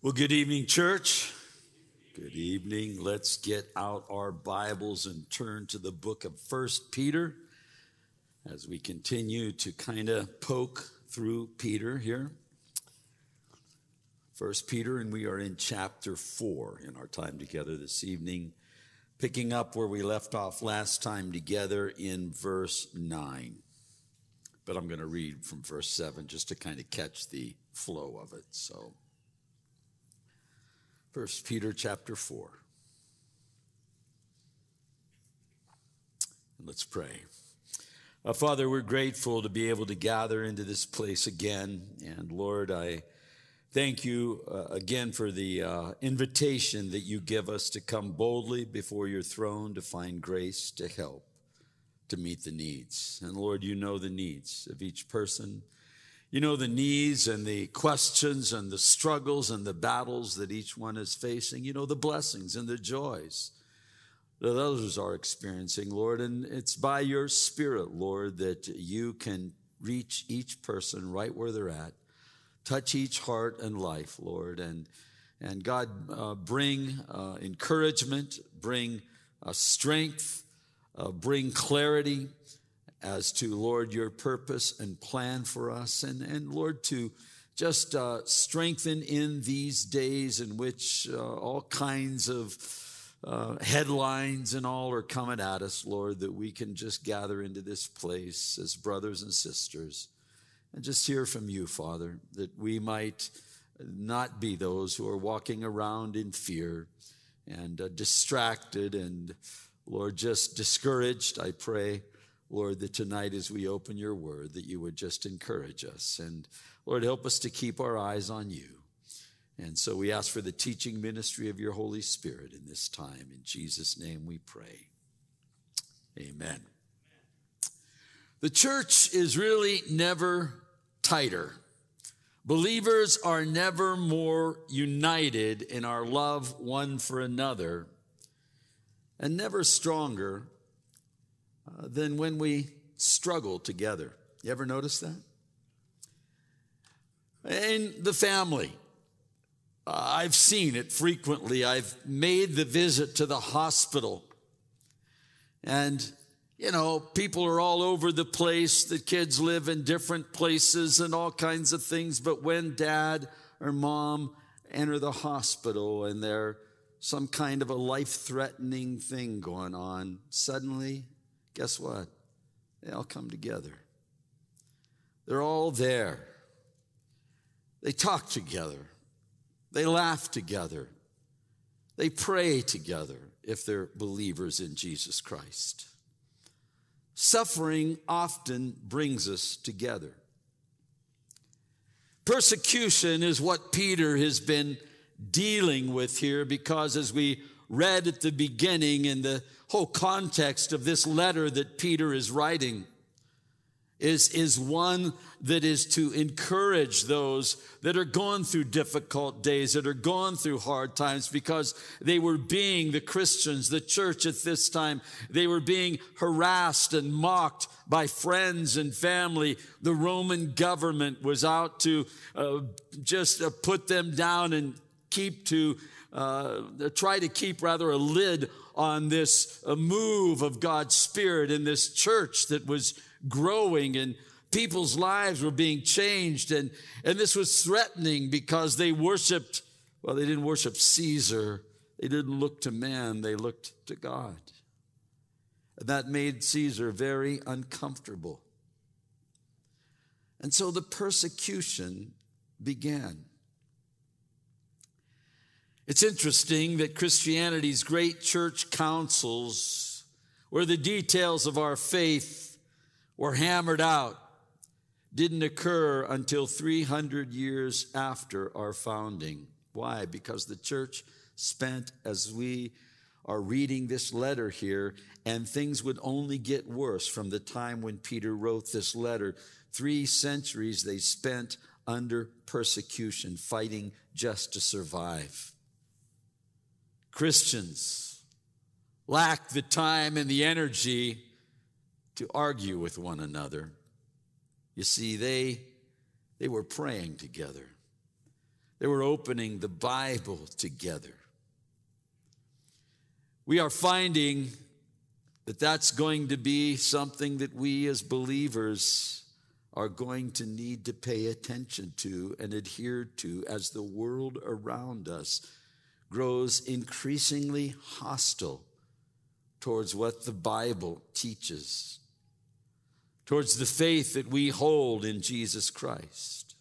Well, good evening, church. Good evening. Let's get out our Bibles and turn to the book of 1 Peter as we continue to kind of poke through Peter here. 1 Peter, and we are in chapter 4 in our time together this evening, picking up where we left off last time together in verse 9. But I'm going to read from verse 7 just to kind of catch the flow of it. So, 1 Peter chapter 4. And let's pray. Father, we're grateful to be able to gather into this place again. And Lord, I thank you again for the invitation that you give us to come boldly before your throne to find grace to help, to meet the needs. And Lord, you know the needs of each person. You know the needs and the questions and the struggles and the battles that each one is facing. You know the blessings and the joys that others are experiencing, Lord. And it's by your Spirit, Lord, that you can reach each person right where they're at, touch each heart and life, Lord. And God, bring encouragement, bring strength, bring clarity as to, Lord, your purpose and plan for us. And Lord, to just strengthen in these days in which all kinds of headlines and all are coming at us, Lord, that we can just gather into this place as brothers and sisters and just hear from you, Father, that we might not be those who are walking around in fear and distracted and, Lord, just discouraged. I pray, Lord, that tonight as we open your word, that you would just encourage us. And Lord, help us to keep our eyes on you. And so we ask for the teaching ministry of your Holy Spirit in this time. In Jesus' name we pray. Amen. The church is really never tighter. Believers are never more united in our love one for another, and never stronger than when we struggle together. You ever notice that? In the family, I've seen it frequently. I've made the visit to the hospital. And, you know, people are all over the place. The kids live in different places and all kinds of things. But when dad or mom enter the hospital and there's some kind of a life-threatening thing going on, suddenly, guess what? They all come together. They're all there. They talk together. They laugh together. They pray together if they're believers in Jesus Christ. Suffering often brings us together. Persecution is what Peter has been dealing with here, because as we read at the beginning, in the whole context of this letter that Peter is writing is one that is to encourage those that are going through difficult days, that are going through hard times, because the Christians, the church at this time, they were being harassed and mocked by friends and family. The Roman government was out to just put them down and try to keep a lid on this move of God's Spirit in this church that was growing, and people's lives were being changed. And this was threatening because they didn't worship Caesar. They didn't look to man. They looked to God. And that made Caesar very uncomfortable. And so the persecution began. It's interesting that Christianity's great church councils, where the details of our faith were hammered out, didn't occur until 300 years after our founding. Why? Because the church spent, as we are reading this letter here, and things would only get worse from the time when Peter wrote this letter. 3 centuries they spent under persecution, fighting just to survive. Christians lack the time and the energy to argue with one another. You see, they were praying together. They were opening the Bible together. We are finding that that's going to be something that we as believers are going to need to pay attention to and adhere to as the world around us grows increasingly hostile towards what the Bible teaches, towards the faith that we hold in Jesus Christ.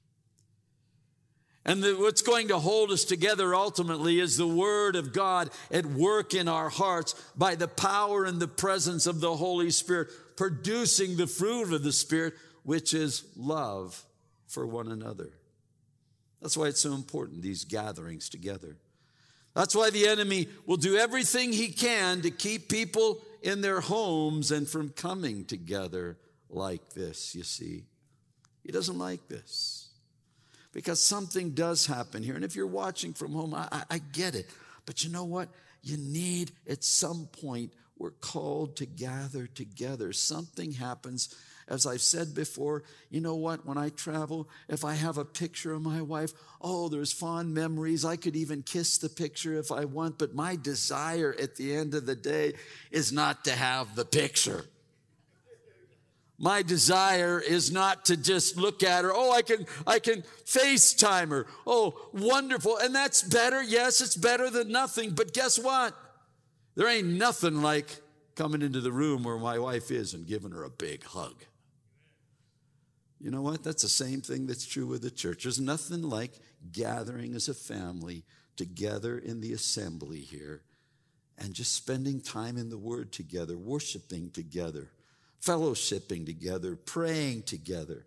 And what's going to hold us together ultimately is the Word of God at work in our hearts by the power and the presence of the Holy Spirit, producing the fruit of the Spirit, which is love for one another. That's why it's so important, these gatherings together. That's why the enemy will do everything he can to keep people in their homes and from coming together like this, you see. He doesn't like this. Because something does happen here. And if you're watching from home, I get it. But you know what? You need, at some point, we're called to gather together. Something happens. As I've said before, you know what? When I travel, if I have a picture of my wife, there's fond memories. I could even kiss the picture if I want. But my desire at the end of the day is not to have the picture. My desire is not to just look at her. I can FaceTime her. Wonderful. And that's better. Yes, it's better than nothing. But guess what? There ain't nothing like coming into the room where my wife is and giving her a big hug. You know what? That's the same thing that's true with the church. There's nothing like gathering as a family together in the assembly here and just spending time in the Word together, worshiping together, fellowshipping together, praying together.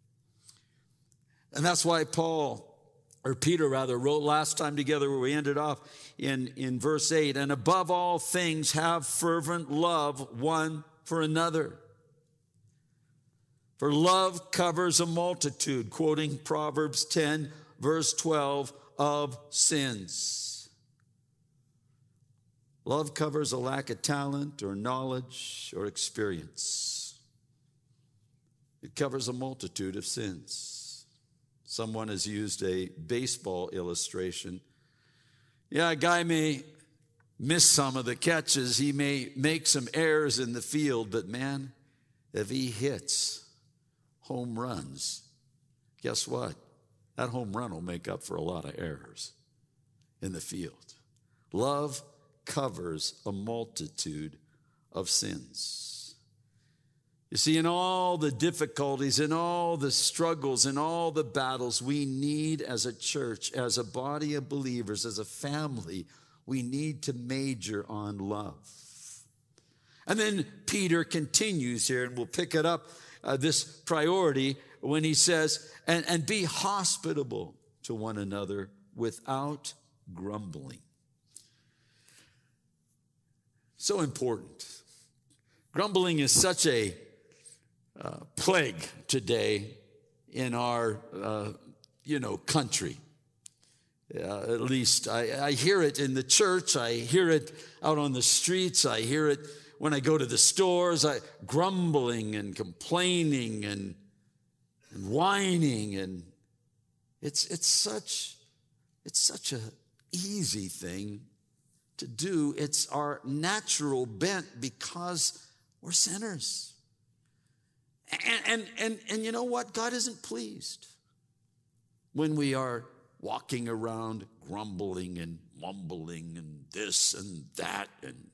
And that's why Peter wrote last time together where we ended off in verse 8, and above all things have fervent love one for another. For love covers a multitude, quoting Proverbs 10, verse 12, of sins. Love covers a lack of talent or knowledge or experience. It covers a multitude of sins. Someone has used a baseball illustration. Yeah, a guy may miss some of the catches. He may make some errors in the field, but man, if he hits home runs, guess what? That home run will make up for a lot of errors in the field. Love covers a multitude of sins. You see, in all the difficulties, in all the struggles, in all the battles, we need as a church, as a body of believers, as a family, we need to major on love. And then Peter continues here, and we'll pick it up, this priority, when he says, and be hospitable to one another without grumbling. So important. Grumbling is such a plague today in our, country. At least I hear it in the church. I hear it out on the streets. I hear it when I go to the stores. Grumbling and complaining and whining, and it's such a easy thing to do. It's our natural bent because we're sinners. And you know what? God isn't pleased when we are walking around grumbling and mumbling and this and that. And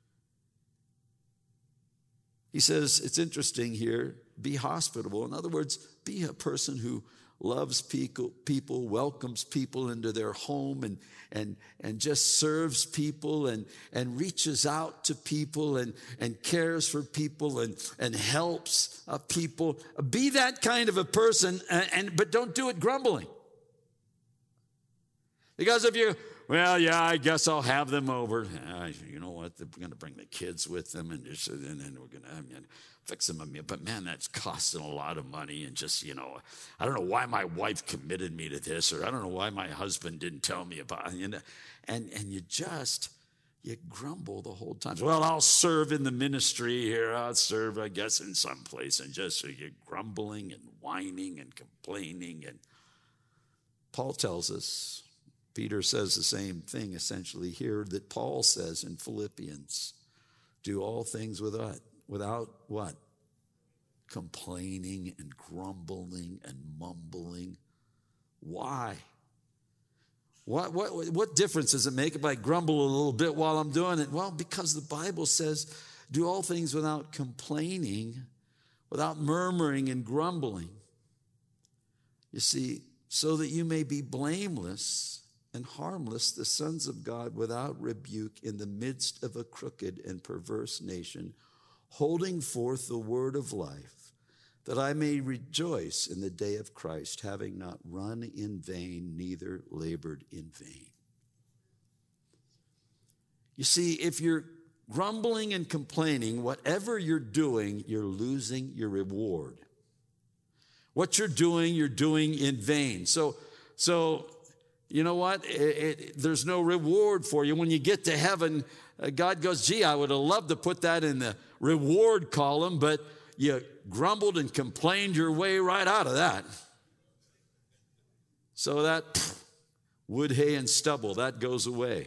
he says, it's interesting here, be hospitable. In other words, be a person who loves people, welcomes people into their home, and just serves people and reaches out to people and cares for people and helps people. Be that kind of a person, but don't do it grumbling. Because if you, I guess I'll have them over. You know what? They're going to bring the kids with them, and then we're going to fix them a meal. But man, that's costing a lot of money. And just, I don't know why my wife committed me to this, or I don't know why my husband didn't tell me about it. And you grumble the whole time. Well, I'll serve in the ministry here. I'll serve, I guess, in some place. And just so you're grumbling and whining and complaining. And Paul tells us, Peter says the same thing essentially here that Paul says in Philippians. Do all things without what? Complaining and grumbling and mumbling. Why? What difference does it make if I grumble a little bit while I'm doing it? Well, because the Bible says, do all things without complaining, without murmuring and grumbling. You see, so that you may be blameless and harmless, the sons of God without rebuke in the midst of a crooked and perverse nation, holding forth the word of life, that I may rejoice in the day of Christ, having not run in vain, neither labored in vain. You see, if you're grumbling and complaining, whatever you're doing, you're losing your reward. What you're doing in vain. So you know what? There's no reward for you. When you get to heaven, God goes, gee, I would have loved to put that in the reward column, but you grumbled and complained your way right out of that. So that wood, hay, and stubble, that goes away.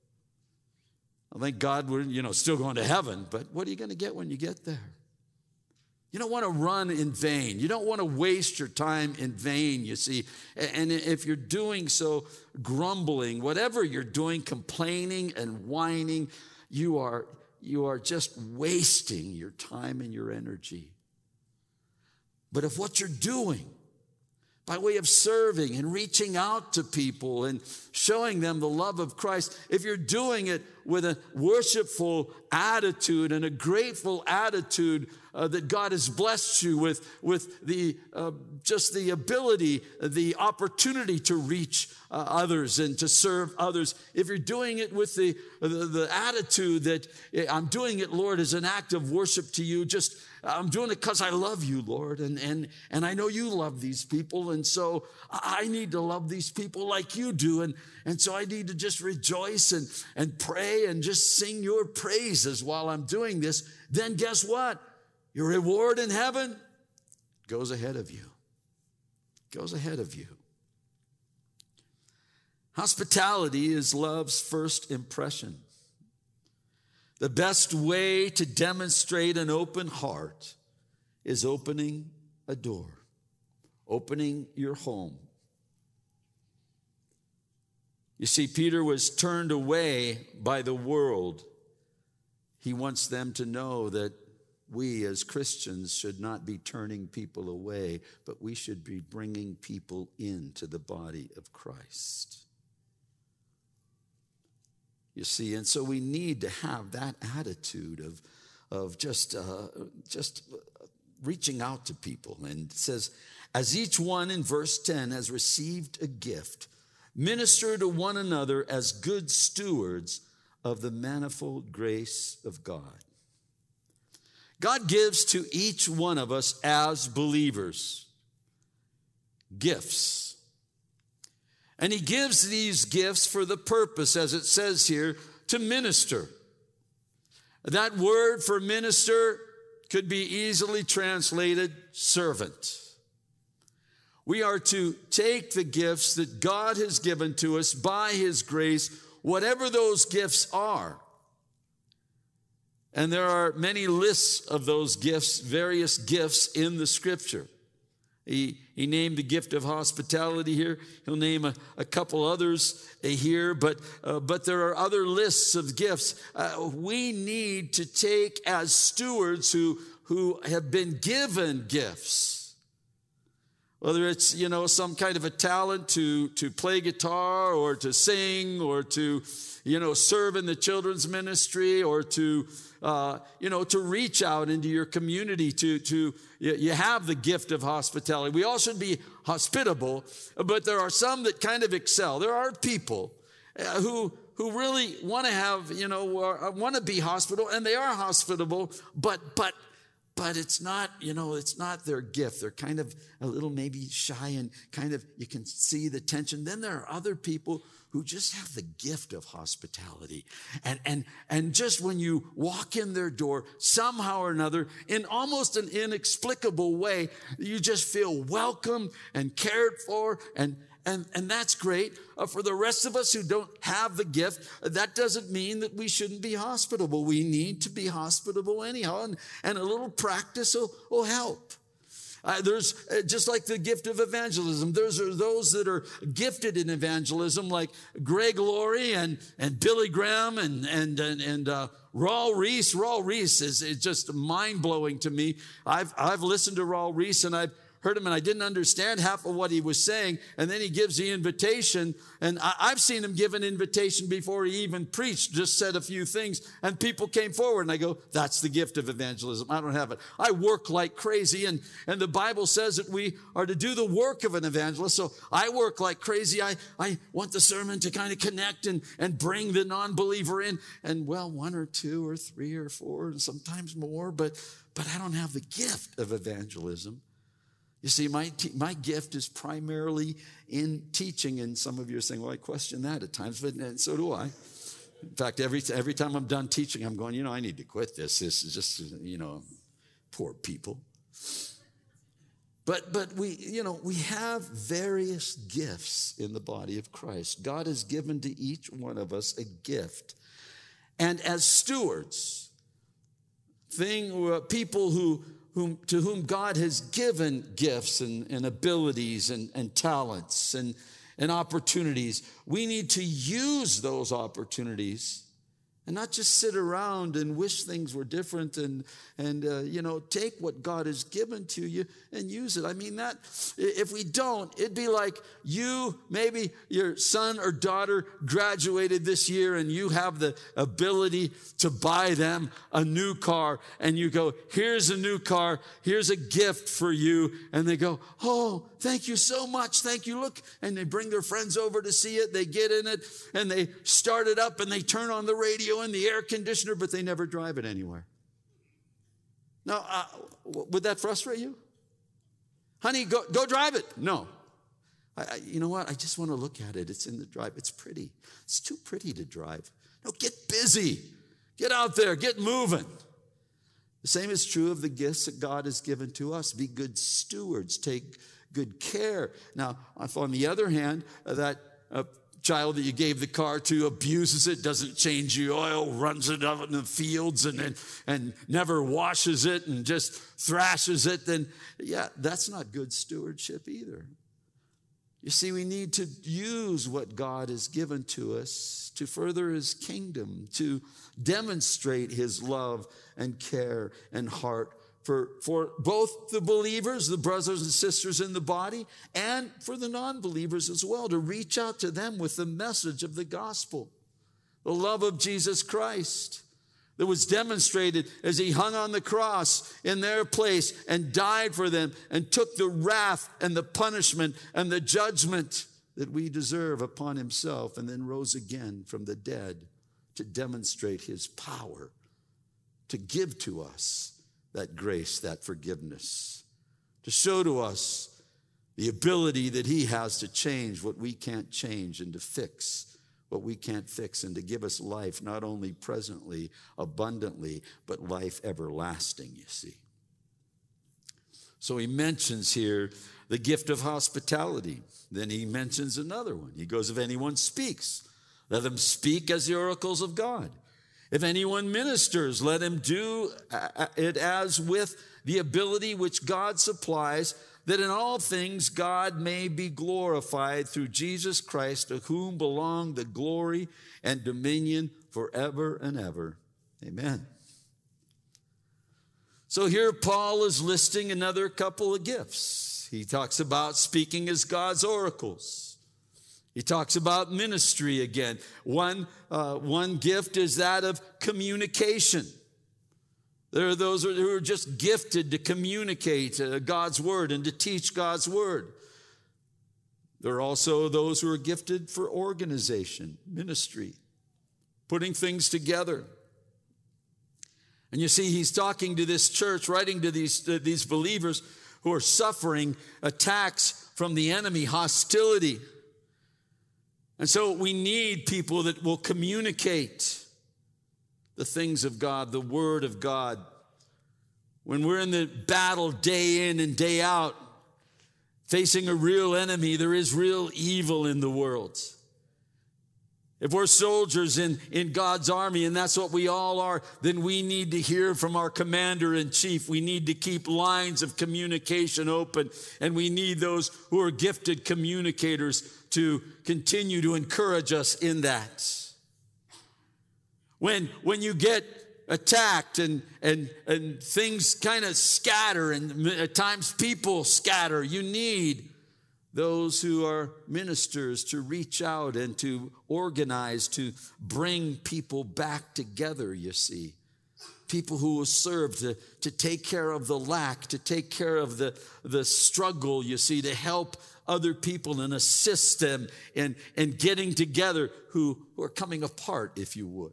I think God, we're still going to heaven, but what are you going to get when you get there? You don't want to run in vain. You don't want to waste your time in vain, you see. And if you're doing so, grumbling, whatever you're doing, complaining and whining, you are just wasting your time and your energy. But if what you're doing, by way of serving and reaching out to people and showing them the love of Christ, if you're doing it with a worshipful attitude and a grateful attitude that God has blessed you with the just the ability, the opportunity to reach others and to serve others, if you're doing it with the attitude that I'm doing it, Lord, as an act of worship to you, I'm doing it because I love you, Lord, and I know you love these people, and so I need to love these people like you do, and so I need to just rejoice and pray and just sing your praises while I'm doing this. Then guess what? Your reward in heaven goes ahead of you. Goes ahead of you. Hospitality is love's first impression. The best way to demonstrate an open heart is opening a door, opening your home. You see, Peter was turned away by the world. He wants them to know that we as Christians should not be turning people away, but we should be bringing people into the body of Christ. You see, and so we need to have that attitude of just reaching out to people. And it says, as each one in verse 10 has received a gift, minister to one another as good stewards of the manifold grace of God. God gives to each one of us as believers gifts. And he gives these gifts for the purpose, as it says here, to minister. That word for minister could be easily translated servant. We are to take the gifts that God has given to us by his grace, whatever those gifts are. And there are many lists of those gifts, various gifts in the scripture. He named the gift of hospitality here. He'll name a couple others here, but there are other lists of gifts. We need to take as stewards who have been given gifts. Whether it's, some kind of a talent to play guitar or to sing or to, serve in the children's ministry or to reach out into your community you have the gift of hospitality. We all should be hospitable, but there are some that kind of excel. There are people who really want to have, want to be hospitable, and they are hospitable, but it's not, it's not their gift. They're kind of a little maybe shy and kind of, you can see the tension. Then there are other people who just have the gift of hospitality. And just when you walk in their door, somehow or another, in almost an inexplicable way, you just feel welcome and cared for, and And that's great. For the rest of us who don't have the gift, that doesn't mean that we shouldn't be hospitable. We need to be hospitable anyhow, and a little practice will help. There's just like the gift of evangelism. There's those that are gifted in evangelism, like Greg Laurie and Billy Graham and Raul Ries. Raul Ries is just mind blowing to me. I've listened to Raul Ries and I've heard him, and I didn't understand half of what he was saying. And then he gives the invitation, and I've seen him give an invitation before he even preached, just said a few things, and people came forward, and I go, that's the gift of evangelism. I don't have it. I work like crazy, and the Bible says that we are to do the work of an evangelist, so I work like crazy. I want the sermon to kind of connect and bring the non-believer in, and well, 1 or 2 or 3 or 4, and sometimes more, but I don't have the gift of evangelism. You see, my gift is primarily in teaching, and some of you are saying, well, I question that at times, and so do I. In fact, every time I'm done teaching, I'm going, I need to quit this. This is just, poor people. But we have various gifts in the body of Christ. God has given to each one of us a gift. And as stewards, people to whom God has given gifts and abilities and talents and opportunities, we need to use those opportunities and not just sit around and wish things were different and take what God has given to you and use it. I mean, that if we don't, it'd be like maybe your son or daughter graduated this year and you have the ability to buy them a new car, and you go, here's a new car, here's a gift for you, and they go, oh, thank you so much, thank you, look, and they bring their friends over to see it, they get in it, and they start it up, and they turn on the radio and the air conditioner, but they never drive it anywhere. Now, would that frustrate you? Honey, go drive it. No. You know what? I just want to look at it. It's in the drive. It's pretty. It's too pretty to drive. No, get busy. Get out there. Get moving. The same is true of the gifts that God has given to us. Be good stewards. Take good care. Now, if on the other hand, that child that you gave the car to abuses it, doesn't change the oil, runs it out in the fields and never washes it and just thrashes it, then that's not good stewardship either. You see, we need to use what God has given to us to further his kingdom, to demonstrate his love and care and heart for both the believers, the brothers and sisters in the body, and for the non-believers as well, to reach out to them with the message of the gospel, the love of Jesus Christ that was demonstrated as he hung on the cross in their place and died for them and took the wrath and the punishment and the judgment that we deserve upon himself, and then rose again from the dead to demonstrate his power to give to us that grace, that forgiveness, to show to us the ability that he has to change what we can't change and to fix what we can't fix, and to give us life not only presently, abundantly, but life everlasting, you see. So he mentions here the gift of hospitality. Then he mentions another one. He goes, if anyone speaks, let him speak as the oracles of God. If anyone ministers, let him do it as with the ability which God supplies, that in all things God may be glorified through Jesus Christ, to whom belong the glory and dominion forever and ever. Amen. So here Paul is listing another couple of gifts. He talks about speaking as God's oracles. He talks about ministry again. One gift is that of communication. There are those who are just gifted to communicate God's word and to teach God's word. There are also those who are gifted for organization, ministry, putting things together. And you see, he's talking to this church, writing to these believers who are suffering attacks from the enemy, hostility. And so we need people that will communicate the things of God, the word of God. When we're in the battle day in and day out, facing a real enemy. There is real evil in the world. If we're soldiers in God's army, and that's what we all are, then we need to hear from our commander-in-chief. We need to keep lines of communication open, and we need those who are gifted communicators to continue to encourage us in that. When you get attacked and things kind of scatter, and at times people scatter, you need those who are ministers to reach out and to organize, to bring people back together, you see. People who will serve to take care of the lack, to take care of the struggle, you see, to help other people and assist them in getting together who are coming apart, if you would.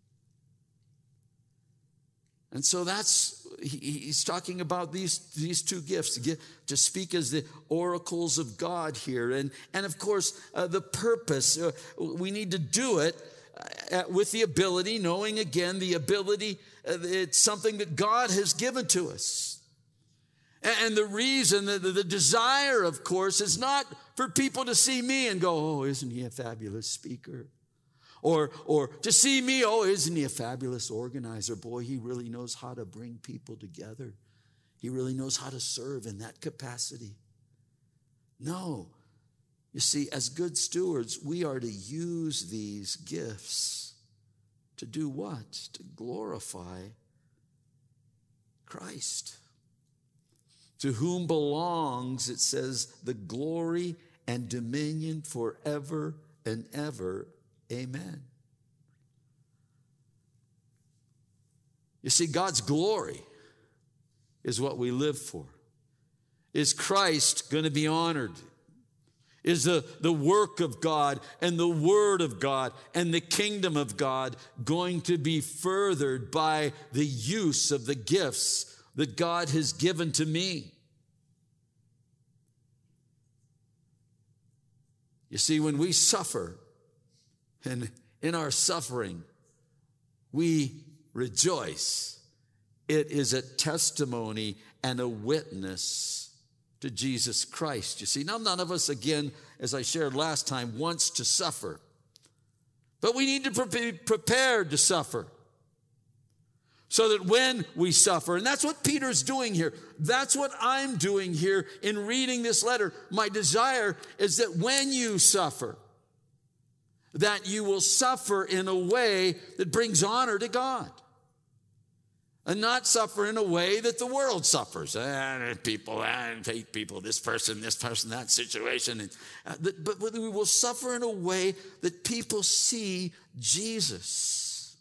And so he's talking about these two gifts, to speak as the oracles of God here. And of course, the purpose, we need to do it with the ability, knowing again the ability, it's something that God has given to us. And the reason, the desire, of course, is not for people to see me and go, oh, isn't he a fabulous speaker? Or to see me, oh, isn't he a fabulous organizer? Boy, he really knows how to bring people together. He really knows how to serve in that capacity. No. You see, as good stewards, we are to use these gifts to do what? To glorify Christ. To whom belongs, it says, the glory and dominion forever and ever. Amen. You see, God's glory is what we live for. Is Christ going to be honored? Is the work of God and the word of God and the kingdom of God going to be furthered by the use of the gifts that God has given to me? You see, when we suffer, and in our suffering, we rejoice. It is a testimony and a witness to Jesus Christ. You see, now none of us, again, as I shared last time, wants to suffer. But we need to be prepared to suffer. So that when we suffer, and that's what Peter's doing here. That's what I'm doing here in reading this letter. My desire is that when you suffer, that you will suffer in a way that brings honor to God. And not suffer in a way that the world suffers. People, hate people, this person, that situation. But we will suffer in a way that people see Jesus.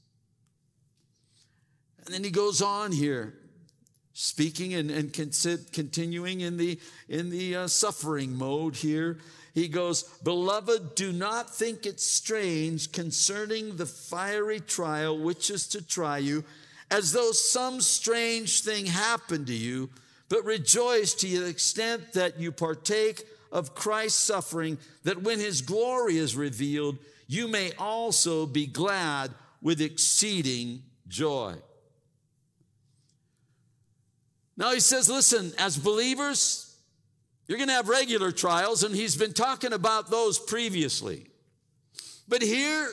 And then he goes on here, speaking and continuing in the suffering mode here. He goes, beloved, do not think it strange concerning the fiery trial which is to try you, as though some strange thing happened to you, but rejoice to the extent that you partake of Christ's suffering, that when his glory is revealed, you may also be glad with exceeding joy. Now he says, listen, as believers, you're going to have regular trials, and he's been talking about those previously. But here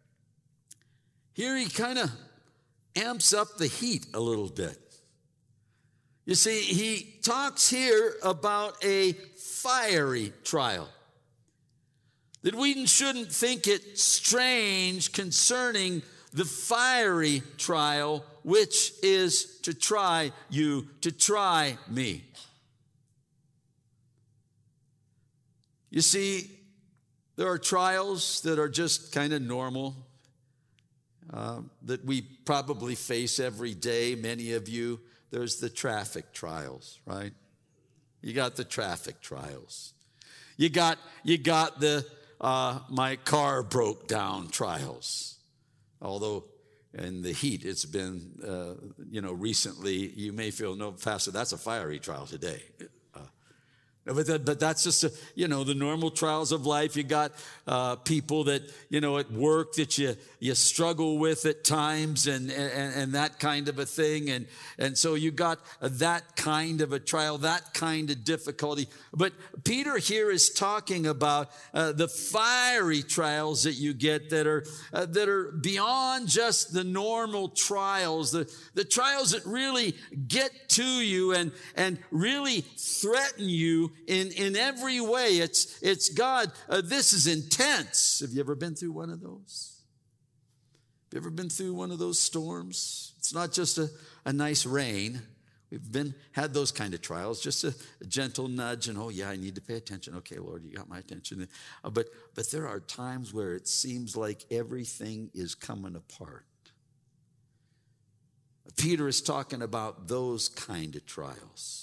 he kind of amps up the heat a little bit. You see, he talks here about a fiery trial. That we shouldn't think it strange concerning the fiery trial, which is to try you, to try me. You see, there are trials that are just kind of normal, that we probably face every day, many of you. There's the traffic trials, right? You got the traffic trials. You got the my car broke down trials. Although in the heat, it's been, recently, you may feel, no, Pastor, that's a fiery trial today. But that's just, the normal trials of life. You got people that, at work that you struggle with at times and that kind of a thing. And so you got that kind of a trial, that kind of difficulty. But Peter here is talking about the fiery trials that you get that are beyond just the normal trials, the trials that really get to you and really threaten you in every way. It's God, this is intense. Have you ever been through one of those? Have you ever been through one of those storms? It's not just a nice rain. We've had those kind of trials, just a gentle nudge and, oh yeah, I need to pay attention. Okay, Lord, you got my attention. But there are times where it seems like everything is coming apart. Peter is talking about those kind of trials.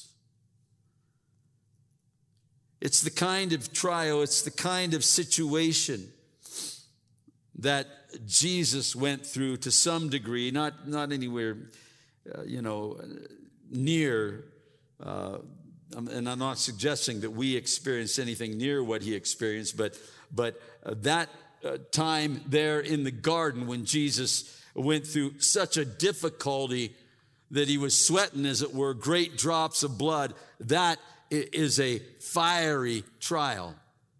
It's the kind of trial, it's the kind of situation that Jesus went through to some degree, not anywhere, near, and I'm not suggesting that we experienced anything near what he experienced, but that time there in the garden when Jesus went through such a difficulty that he was sweating, as it were, great drops of blood, that is a fiery trial.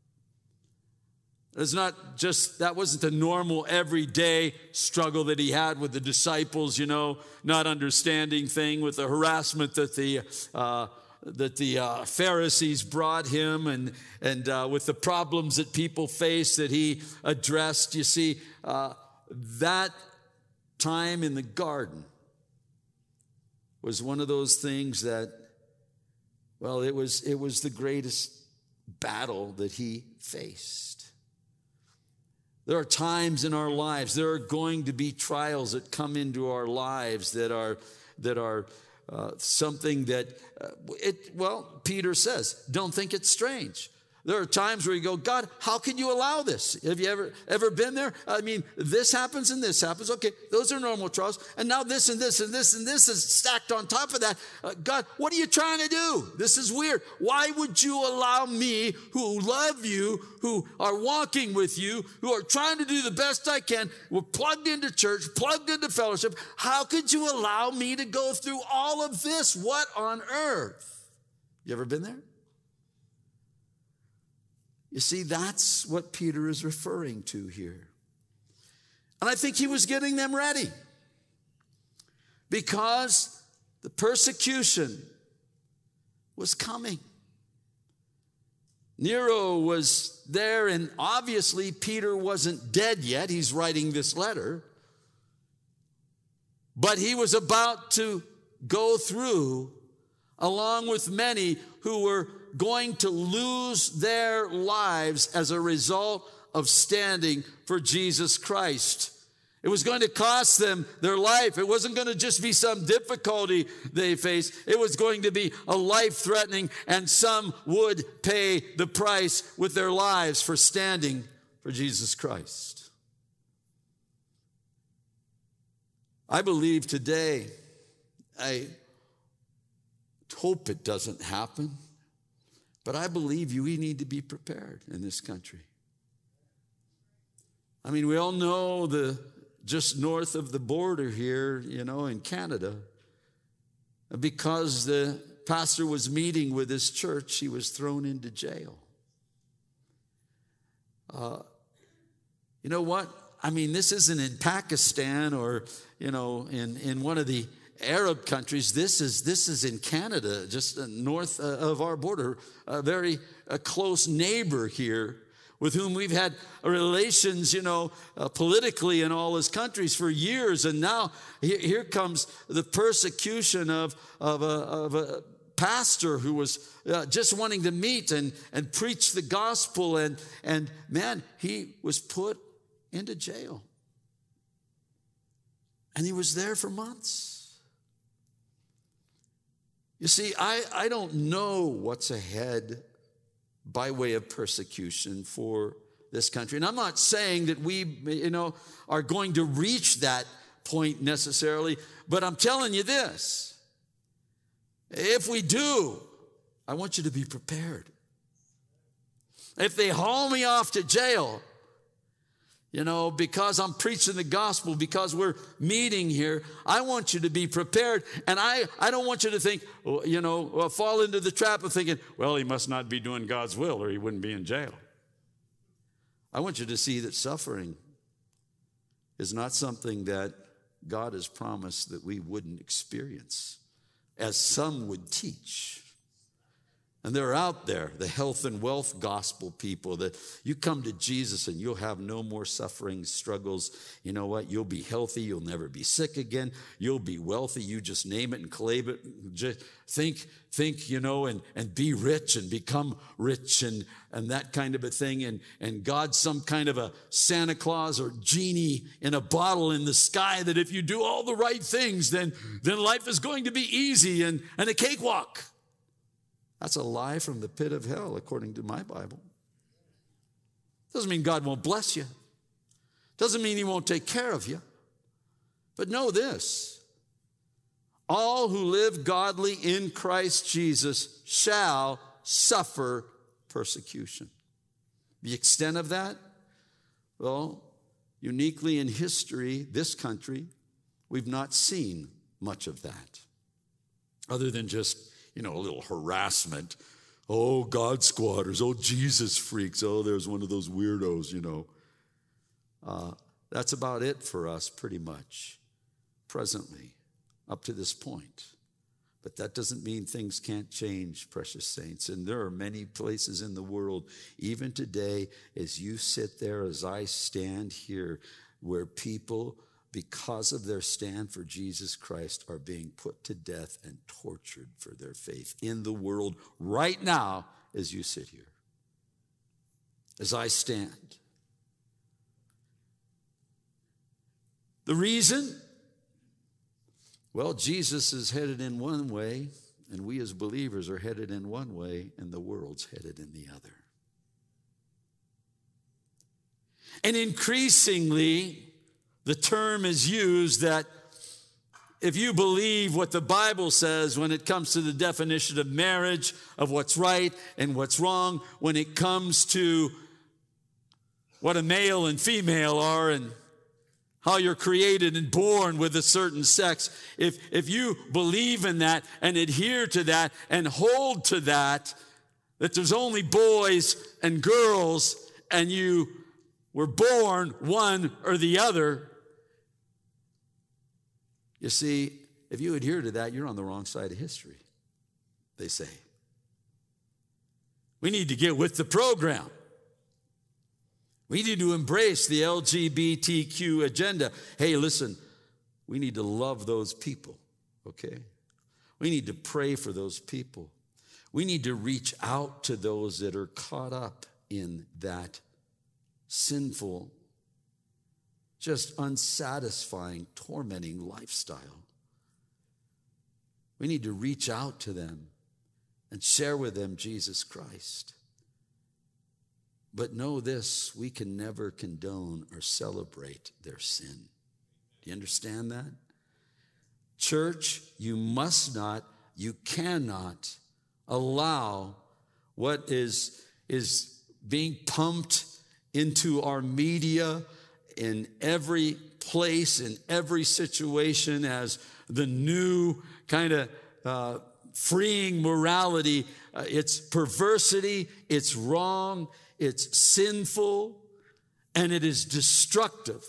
That wasn't the normal everyday struggle that he had with the disciples, not understanding thing with the harassment that the Pharisees brought him and with the problems that people face that he addressed. You see, that time in the garden was one of those things that, well, it was the greatest battle that he faced. There are times in our lives, there are going to be trials that come into our lives that are something that, Peter says, don't think it's strange. There are times where you go, God, how can you allow this? Have you ever been there? I mean, this happens and this happens. Okay, those are normal trials. And now this and this and this and this is stacked on top of that. God, what are you trying to do? This is weird. Why would you allow me, who love you, who are walking with you, who are trying to do the best I can, we're plugged into church, plugged into fellowship. How could you allow me to go through all of this? What on earth? You ever been there? You see, that's what Peter is referring to here. And I think he was getting them ready because the persecution was coming. Nero was there, and obviously Peter wasn't dead yet. He's writing this letter. But he was about to go through, along with many who were going to lose their lives as a result of standing for Jesus Christ. It was going to cost them their life. It wasn't going to just be some difficulty they faced. It was going to be a life-threatening, and some would pay the price with their lives for standing for Jesus Christ. I believe today, I hope it doesn't happen, but I believe we need to be prepared in this country. I mean, we all know just north of the border here, in Canada, because the pastor was meeting with his church, he was thrown into jail. You know what? I mean, this isn't in Pakistan or, in one of the Arab countries. This is in Canada, just north of our border, a very close neighbor here with whom we've had relations, politically in all his countries for years. And now here comes the persecution of a pastor who was just wanting to meet and preach the gospel. And man, he was put into jail. And he was there for months. You see, I don't know what's ahead by way of persecution for this country. And I'm not saying that we, are going to reach that point necessarily, but I'm telling you this. If we do, I want you to be prepared. If they haul me off to jail, because I'm preaching the gospel, because we're meeting here, I want you to be prepared. And I don't want you to think, fall into the trap of thinking, well, he must not be doing God's will or he wouldn't be in jail. I want you to see that suffering is not something that God has promised that we wouldn't experience, as some would teach. And they're out there, the health and wealth gospel people, that you come to Jesus and you'll have no more suffering, struggles. You know what? You'll be healthy. You'll never be sick again. You'll be wealthy. You just name it and claim it. Just think, and be rich and become rich and that kind of a thing. And God's some kind of a Santa Claus or genie in a bottle in the sky that if you do all the right things, then life is going to be easy and a cakewalk. That's a lie from the pit of hell, according to my Bible. Doesn't mean God won't bless you. Doesn't mean he won't take care of you. But know this: all who live godly in Christ Jesus shall suffer persecution. The extent of that? Well, uniquely in history, this country, we've not seen much of that. Other than just a little harassment. Oh, God squatters. Oh, Jesus freaks. Oh, there's one of those weirdos, That's about it for us pretty much presently up to this point. But that doesn't mean things can't change, precious saints. And there are many places in the world, even today, as you sit there, as I stand here, where people, because of their stand for Jesus Christ, are being put to death and tortured for their faith in the world right now as you sit here, as I stand. The reason? Well, Jesus is headed in one way, and we as believers are headed in one way, and the world's headed in the other. And increasingly, the term is used that if you believe what the Bible says when it comes to the definition of marriage, of what's right and what's wrong, when it comes to what a male and female are and how you're created and born with a certain sex, if you believe in that and adhere to that and hold to that there's only boys and girls and you were born one or the other, you see, if you adhere to that, you're on the wrong side of history, they say. We need to get with the program. We need to embrace the LGBTQ agenda. Hey, listen, we need to love those people, okay? We need to pray for those people. We need to reach out to those that are caught up in that sinful, just unsatisfying, tormenting lifestyle. We need to reach out to them and share with them Jesus Christ. But know this, we can never condone or celebrate their sin. Do you understand that? Church, you must not, you cannot allow what is being pumped into our media in every place, in every situation as the new kind of freeing morality. It's perversity, it's wrong, it's sinful, and it is destructive.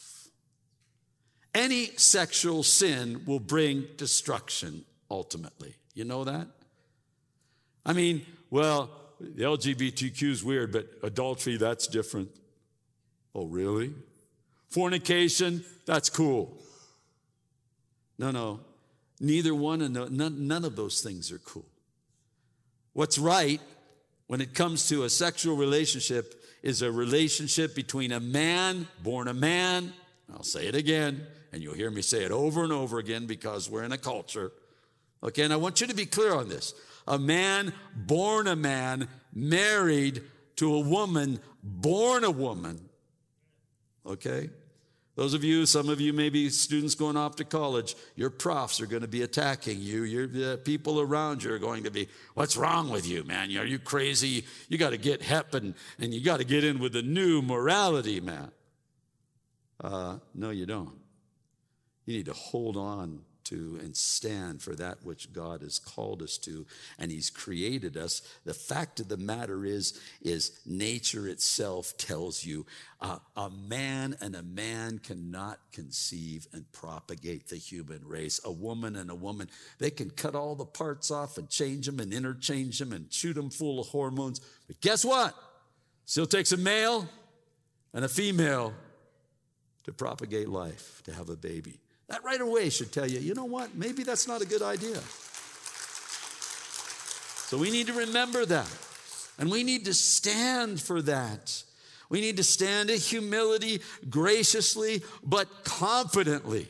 Any sexual sin will bring destruction ultimately. You know that? I mean, well, the LGBTQ is weird, but adultery, that's different. Oh, really? Fornication, that's cool. No. Neither one and none of those things are cool. What's right when it comes to a sexual relationship is a relationship between a man, born a man. I'll say it again, and you'll hear me say it over and over again because we're in a culture. Okay, and I want you to be clear on this. A man, born a man, married to a woman, born a woman. Okay? Some of you may be students going off to college. Your profs are going to be attacking you. Your people around you are going to be, what's wrong with you, man? Are you crazy? You got to get hep and you got to get in with the new morality, man. No, you don't. You need to hold on to and stand for that which God has called us to, and he's created us. The fact of the matter is nature itself tells you a man and a man cannot conceive and propagate the human race. A woman and a woman, they can cut all the parts off and change them and interchange them and shoot them full of hormones. But guess what? Still takes a male and a female to propagate life, to have a baby. That right away should tell you, you know what? Maybe that's not a good idea. So we need to remember that. And we need to stand for that. We need to stand in humility, graciously, but confidently.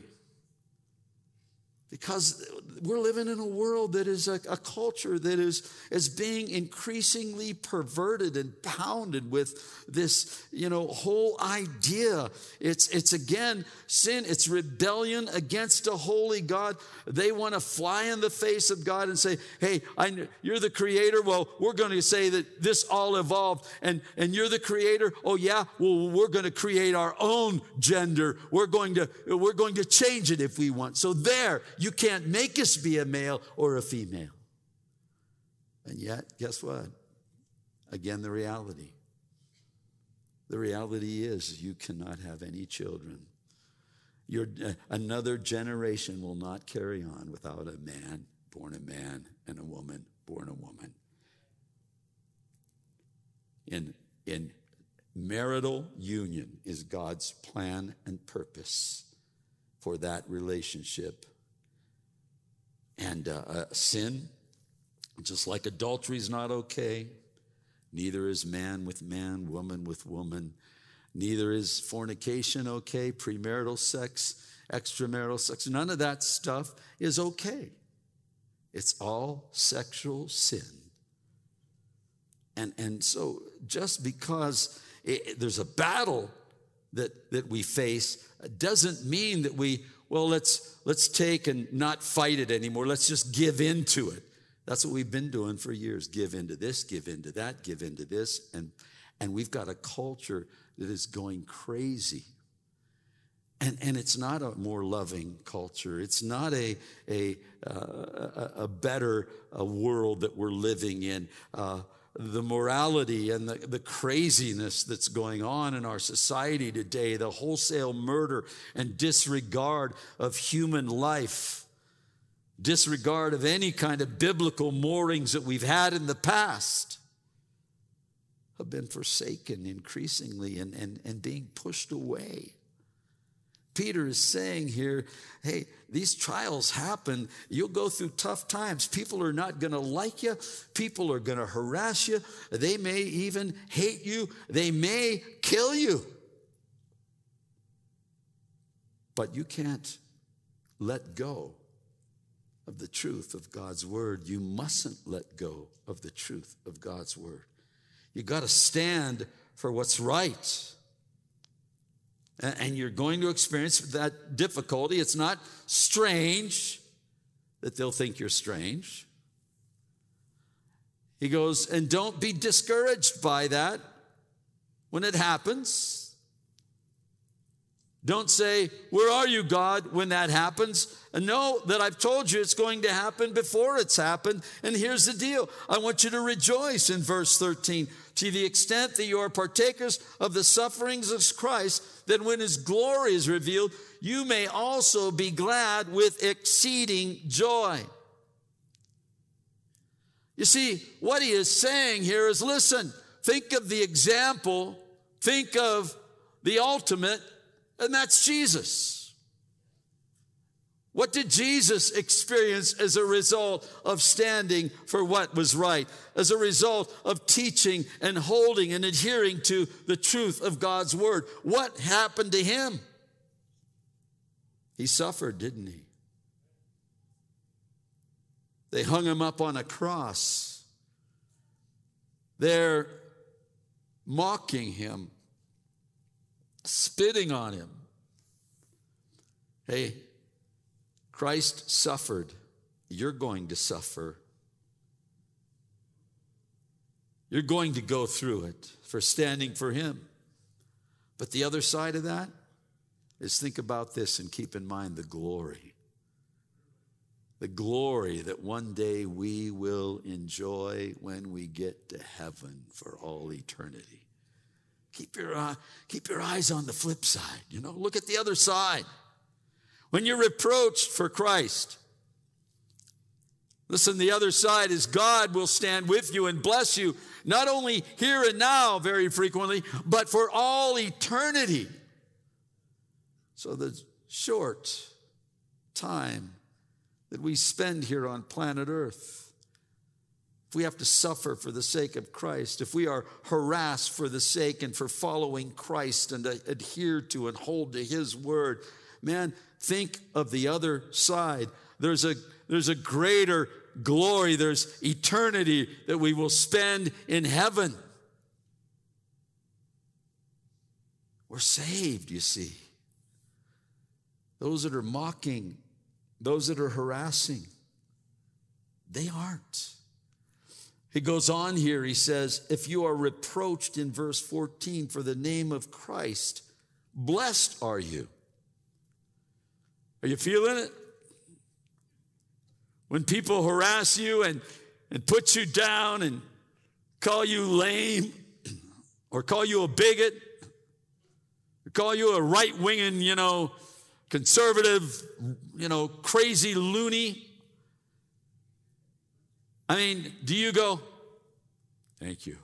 Because we're living in a world that is a culture that is being increasingly perverted and pounded with this, whole idea. It's again sin. It's rebellion against a holy God. They want to fly in the face of God and say, hey, you're the creator. Well, we're going to say that this all evolved and you're the creator. Oh yeah. Well, we're going to create our own gender. We're going to change it if we want. So there, you can't make us be a male or a female. And yet, guess what? Again, the reality. The reality is you cannot have any children. Another generation will not carry on without a man born a man and a woman born a woman. In marital union is God's plan and purpose for that relationship. And sin, just like adultery is not okay, neither is man with man, woman with woman. Neither is fornication okay, premarital sex, extramarital sex. None of that stuff is okay. It's all sexual sin. And so just because there's a battle that we face doesn't mean that let's take and not fight it anymore. Let's just give in to it. That's what we've been doing for years. Give into this, give into that, give into this. And we've got a culture that is going crazy. And it's not a more loving culture. It's not a better world that we're living in. The morality and the craziness that's going on in our society today, the wholesale murder and disregard of human life, disregard of any kind of biblical moorings that we've had in the past, have been forsaken increasingly and being pushed away. Peter is saying here, hey, these trials happen. You'll go through tough times. People are not going to like you. People are going to harass you. They may even hate you. They may kill you. But you can't let go of the truth of God's word. You mustn't let go of the truth of God's word. You got to stand for what's right. And you're going to experience that difficulty. It's not strange that they'll think you're strange. He goes, and don't be discouraged by that when it happens. Don't say, where are you, God, when that happens? And know that I've told you it's going to happen before it's happened. And here's the deal. I want you to rejoice in verse 13. To the extent that you are partakers of the sufferings of Christ, that when his glory is revealed, you may also be glad with exceeding joy. You see, what he is saying here is, listen, think of the example, think of the ultimate, and that's Jesus. What did Jesus experience as a result of standing for what was right? As a result of teaching and holding and adhering to the truth of God's word? What happened to him? He suffered, didn't he? They hung him up on a cross. They're mocking him, spitting on him, Hey, Christ suffered. You're going to suffer. You're going to go through it for standing for him. But the other side of that is, think about this and keep in mind the glory. The glory that one day we will enjoy when we get to heaven for all eternity. Keep your eyes on the flip side. Look at the other side. When you're reproached for Christ, listen, the other side is God will stand with you and bless you, not only here and now very frequently, but for all eternity. So the short time that we spend here on planet Earth, if we have to suffer for the sake of Christ, if we are harassed for the sake and for following Christ and adhere to and hold to his word, man, think of the other side. There's a greater glory. There's eternity that we will spend in heaven. We're saved, you see. Those that are mocking, those that are harassing, they aren't. He goes on here, he says, if you are reproached in verse 14 for the name of Christ, blessed are you. Are you feeling it? When people harass you and put you down and call you lame, or call you a bigot, or call you a right-winging, conservative, crazy loony. I mean, do you go, thank you?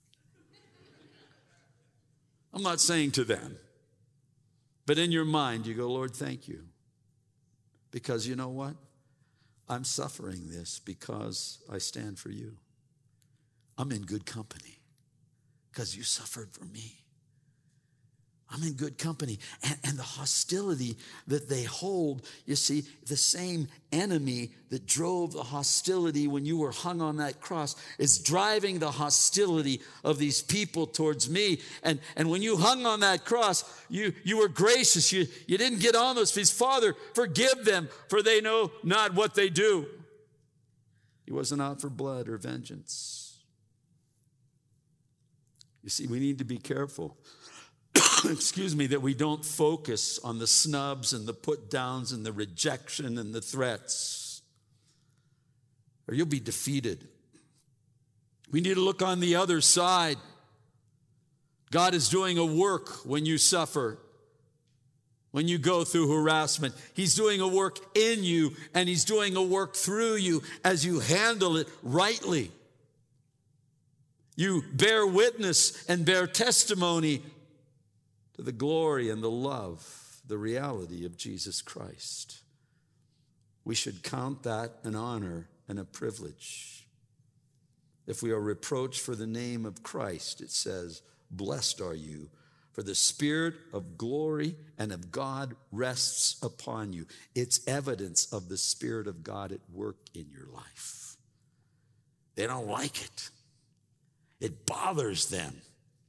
I'm not saying to them, but in your mind you go, Lord, thank you. Because you know what? I'm suffering this because I stand for you. I'm in good company because you suffered for me. I'm in good company. And the hostility that they hold, you see, the same enemy that drove the hostility when you were hung on that cross is driving the hostility of these people towards me. And when you hung on that cross, you were gracious. You didn't get on those feet. Father, forgive them, for they know not what they do. He wasn't out for blood or vengeance. You see, we need to be careful. That we don't focus on the snubs and the put downs and the rejection and the threats, or you'll be defeated. We need to look on the other side. God is doing a work when you suffer, when you go through harassment. He's doing a work in you, and he's doing a work through you as you handle it rightly. You bear witness and bear testimony to the glory and the love, the reality of Jesus Christ. We should count that an honor and a privilege. If we are reproached for the name of Christ, it says, blessed are you, for the Spirit of glory and of God rests upon you. It's evidence of the Spirit of God at work in your life. They don't like it. It bothers them.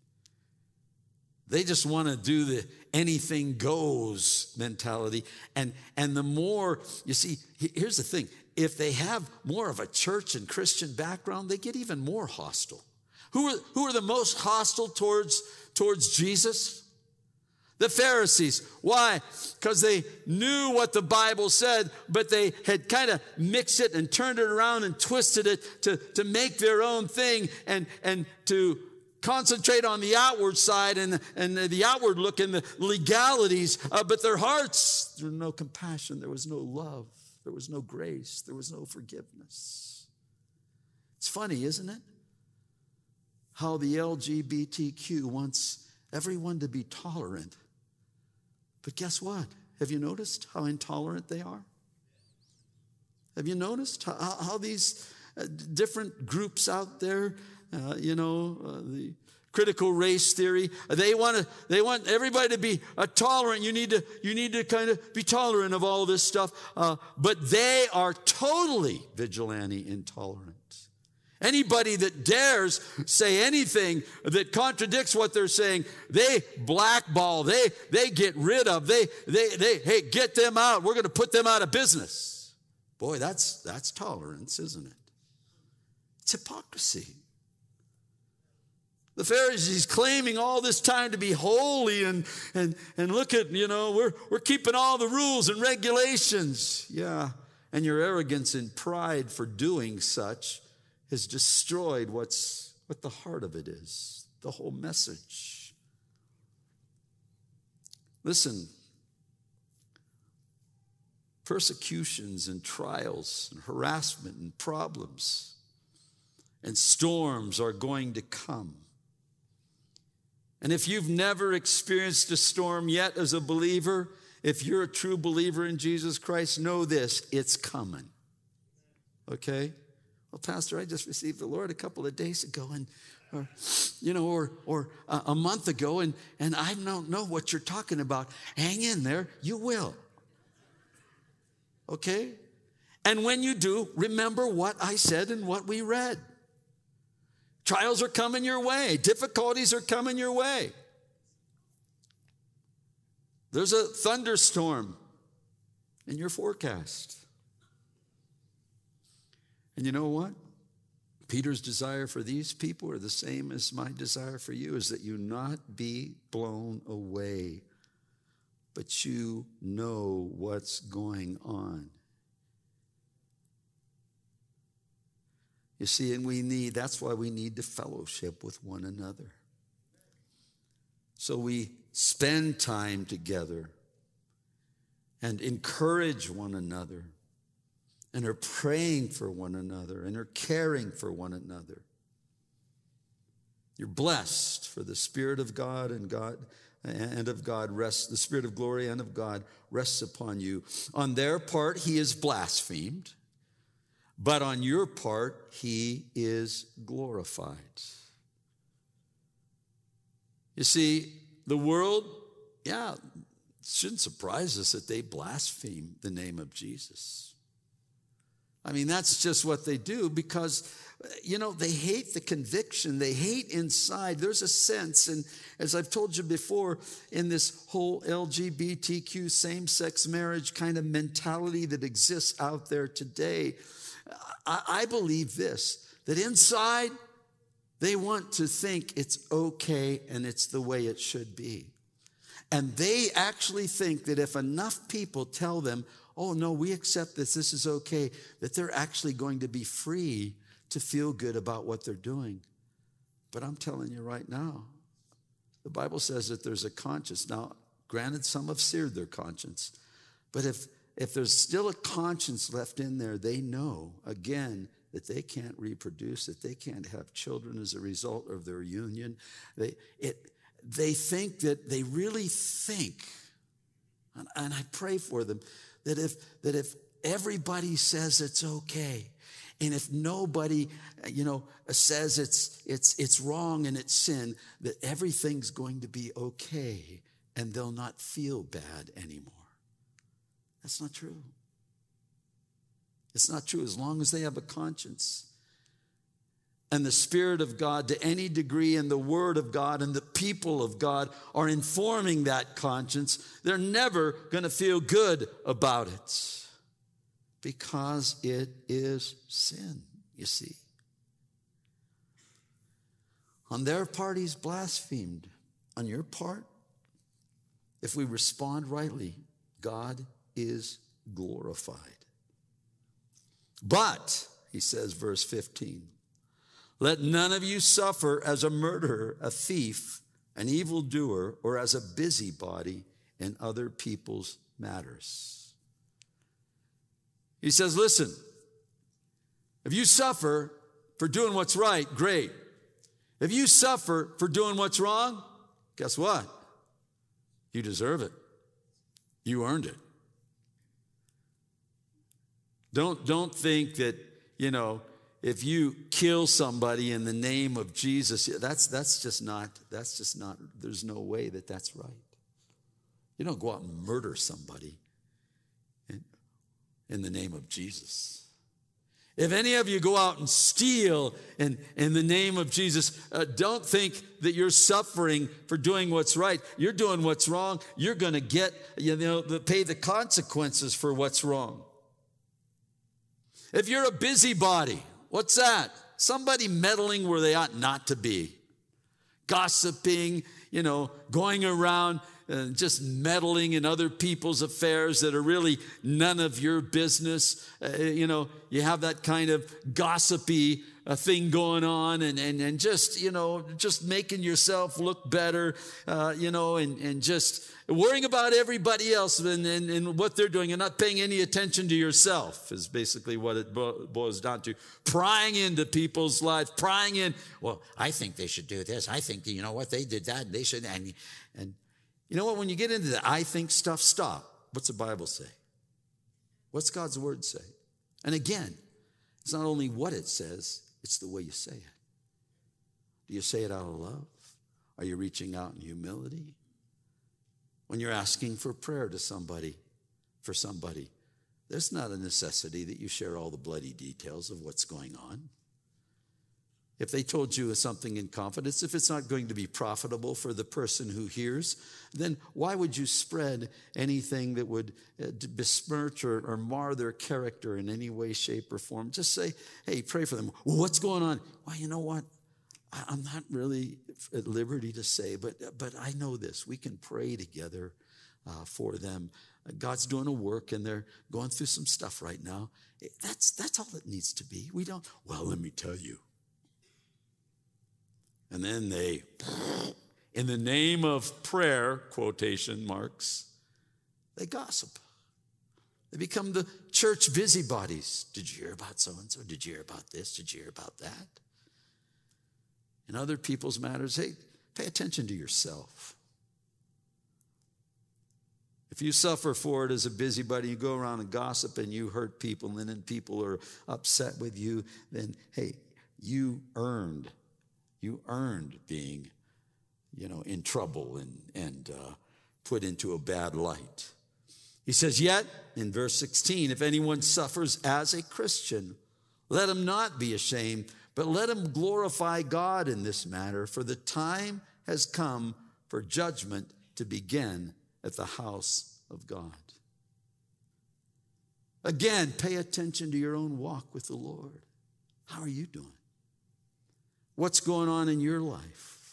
They just want to do the anything goes mentality. And the more, you see, here's the thing. If they have more of a church and Christian background, they get even more hostile. Who are the most hostile towards Jesus? The Pharisees. Why? Because they knew what the Bible said, but they had kind of mixed it and turned it around and twisted it to make their own thing and to concentrate on the outward side and the outward look and the legalities, but their hearts, there was no compassion, there was no love, there was no grace, there was no forgiveness. It's funny, isn't it? How the LGBTQ wants everyone to be tolerant. But guess what? Have you noticed how intolerant they are? Have you noticed how these different groups out there, the critical race theory, they want everybody to be tolerant. You need to kind of be tolerant of all this stuff. But they are totally vigilante intolerant. Anybody that dares say anything that contradicts what they're saying, they blackball, they get rid of, hey, get them out. We're going to put them out of business. Boy, that's tolerance, isn't it? It's hypocrisy. The Pharisees claiming all this time to be holy and look at, we're keeping all the rules and regulations. Yeah, and your arrogance and pride for doing such has destroyed what the heart of it is, the whole message. Listen, persecutions and trials and harassment and problems and storms are going to come. And if you've never experienced a storm yet as a believer, if you're a true believer in Jesus Christ, know this, it's coming. Okay? Well, Pastor, I just received the Lord a couple of days ago or a month ago, and I don't know what you're talking about. Hang in there. You will. Okay? And when you do, remember what I said and what we read. Trials are coming your way. Difficulties are coming your way. There's a thunderstorm in your forecast. And you know what? Peter's desire for these people are the same as my desire for you, is that you not be blown away, but you know what's going on. You see, and that's why we need to fellowship with one another. So we spend time together and encourage one another and are praying for one another and are caring for one another. You're blessed, for the Spirit of God and of God rests, the Spirit of glory and of God rests upon you. On their part, he is blasphemed, but on your part, he is glorified. You see, the world, it shouldn't surprise us that they blaspheme the name of Jesus. I mean, that's just what they do because, they hate the conviction. They hate inside. There's a sense, and as I've told you before, in this whole LGBTQ same-sex marriage kind of mentality that exists out there today, I believe this, that inside they want to think it's okay and it's the way it should be. And they actually think that if enough people tell them, oh, no, we accept this is okay, that they're actually going to be free to feel good about what they're doing. But I'm telling you right now, the Bible says that there's a conscience. Now, granted, some have seared their conscience, but if there's still a conscience left in there, they know, again, that they can't reproduce, that they can't have children as a result of their union. They think that they really think, and I pray for them, that if everybody says it's okay, and if nobody, says it's wrong and it's sin, that everything's going to be okay and they'll not feel bad anymore. That's not true. It's not true as long as they have a conscience and the Spirit of God to any degree, and the Word of God and the people of God are informing that conscience, they're never going to feel good about it because it is sin, you see. On their part, he's blasphemed. On your part, if we respond rightly, God is glorified. But, he says, verse 15, let none of you suffer as a murderer, a thief, an evildoer, or as a busybody in other people's matters. He says, listen, if you suffer for doing what's right, great. If you suffer for doing what's wrong, guess what? You deserve it. You earned it. Don't think that, if you kill somebody in the name of Jesus, that's just not, there's no way that that's right. You don't go out and murder somebody in the name of Jesus. If any of you go out and steal in the name of Jesus, don't think that you're suffering for doing what's right. You're doing what's wrong. You're going to get, pay the consequences for what's wrong. If you're a busybody, what's that? Somebody meddling where they ought not to be. Gossiping, going around just meddling in other people's affairs that are really none of your business. You have that kind of gossipy thing going on and just making yourself look better, and just worrying about everybody else and what they're doing and not paying any attention to yourself is basically what it boils down to. Prying into people's lives, prying in, well, I think they should do this. I think, what, they did that, they should, and you know what, when you get into the I think stuff, stop. What's the Bible say? What's God's word say? And again, it's not only what it says, it's the way you say it. Do you say it out of love? Are you reaching out in humility? When you're asking for prayer to somebody, there's not a necessity that you share all the bloody details of what's going on. If they told you something in confidence, if it's not going to be profitable for the person who hears, then why would you spread anything that would besmirch or mar their character in any way, shape, or form? Just say, hey, pray for them. Well, what's going on? Well, you know what? I'm not really at liberty to say, but I know this. We can pray together for them. God's doing a work, and they're going through some stuff right now. That's all it needs to be. We don't, well, let me tell you. And then they, in the name of prayer, quotation marks, they gossip. They become the church busybodies. Did you hear about so-and-so? Did you hear about this? Did you hear about that? In other people's matters, hey, pay attention to yourself. If you suffer for it as a busybody, you go around and gossip and you hurt people, and then people are upset with you, then, hey, you earned being, in trouble and put into a bad light. He says, yet, in verse 16, if anyone suffers as a Christian, let him not be ashamed, but let him glorify God in this matter, for the time has come for judgment to begin at the house of God. Again, pay attention to your own walk with the Lord. How are you doing? What's going on in your life?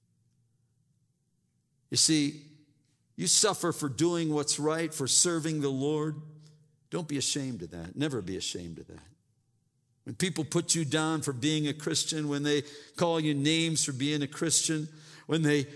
You see, you suffer for doing what's right, for serving the Lord. Don't be ashamed of that. Never be ashamed of that. When people put you down for being a Christian, when they call you names for being a Christian, when they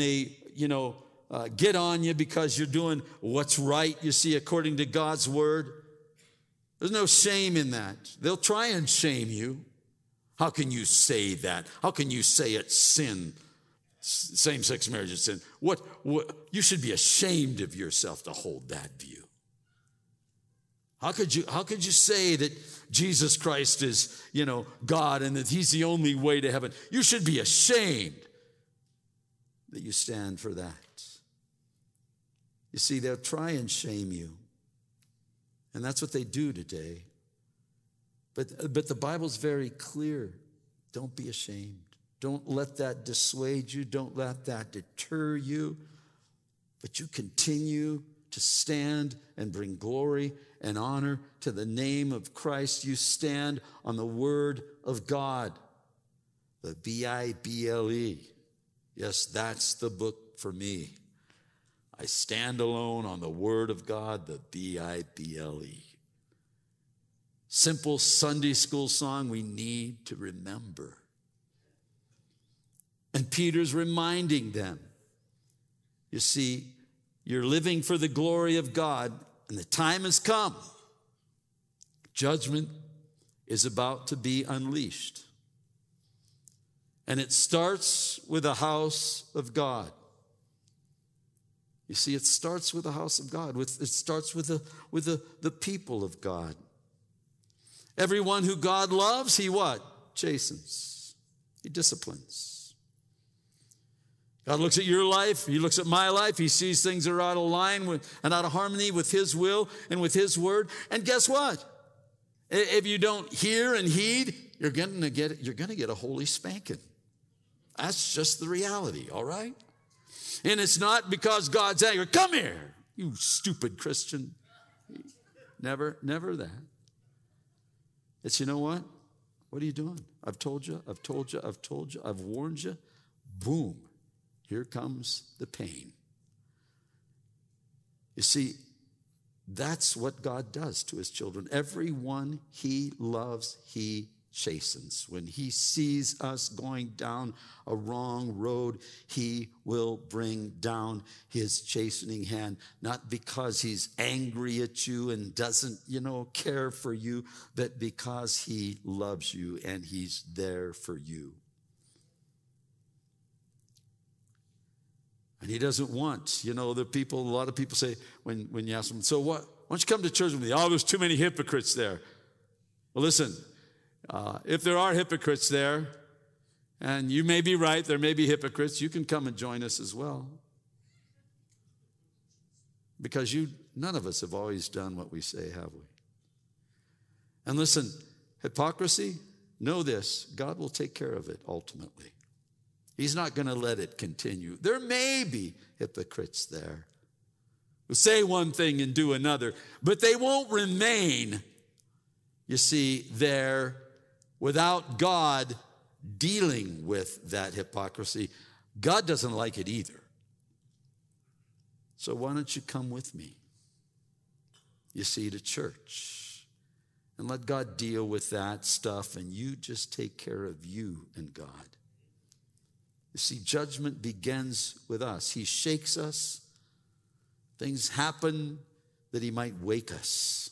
get on you because you're doing what's right, you see, according to God's word, there's no shame in that. They'll try and shame you. How can you say that? How can you say it's sin? Same-sex marriage is sin. What? You should be ashamed of yourself to hold that view. How could you say that Jesus Christ is, God and that he's the only way to heaven? You should be ashamed that you stand for that. You see, they'll try and shame you. And that's what they do today. But the Bible's very clear. Don't be ashamed. Don't let that dissuade you. Don't let that deter you. But you continue to stand and bring glory and honor to the name of Christ. You stand on the word of God, the Bible. Yes, that's the book for me. I stand alone on the word of God, the Bible. Simple Sunday school song we need to remember. And Peter's reminding them, you see, you're living for the glory of God, and the time has come. Judgment is about to be unleashed. And it starts with the house of God. You see, it starts with the house of God. It starts with the people of God. Everyone who God loves, he what? Chastens. He disciplines. God looks at your life. He looks at my life. He sees things that are out of line and out of harmony with his will and with his word. And guess what? If you don't hear and heed, you're going to get a holy spanking. That's just the reality, all right? And it's not because God's angry. Come here, you stupid Christian. Never that. It's, you know what? What are you doing? I've told you, I've warned you. Boom, here comes the pain. You see, that's what God does to his children. Everyone he loves, he chastens. When he sees us going down a wrong road, he will bring down his chastening hand, not because he's angry at you and doesn't, care for you, but because he loves you and he's there for you. And he doesn't want, a lot of people say, when you ask them, so what? Why don't you come to church with me? Oh, there's too many hypocrites there. Well, listen, if there are hypocrites there, and you may be right, there may be hypocrites, you can come and join us as well. Because none of us have always done what we say, have we? And listen, hypocrisy, know this, God will take care of it ultimately. He's not going to let it continue. There may be hypocrites there who say one thing and do another, but they won't remain, you see, there without God dealing with that hypocrisy. God doesn't like it either. So why don't you come with me, you see, to church and let God deal with that stuff, and you just take care of you and God. You see, judgment begins with us. He shakes us. Things happen that he might wake us.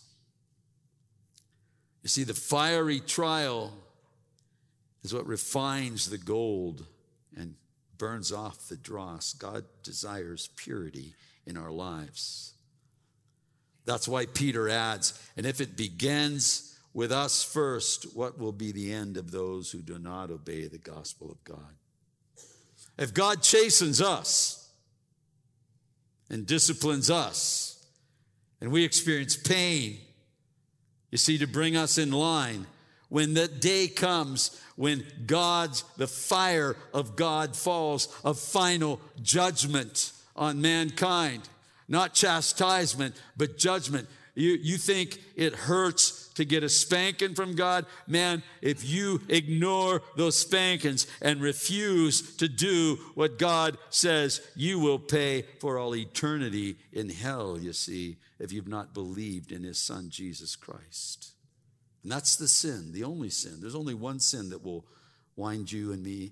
You see, the fiery trial is what refines the gold and burns off the dross. God desires purity in our lives. That's why Peter adds, and if it begins with us first, what will be the end of those who do not obey the gospel of God? If God chastens us and disciplines us, and we experience pain, you see, to bring us in line, when the day comes when the fire of God falls, of final judgment on mankind, not chastisement, but judgment. You think it hurts to get a spanking from God? Man, if you ignore those spankings and refuse to do what God says, you will pay for all eternity in hell, you see, if you've not believed in his son, Jesus Christ. And that's the sin, the only sin. There's only one sin that will wind you and me,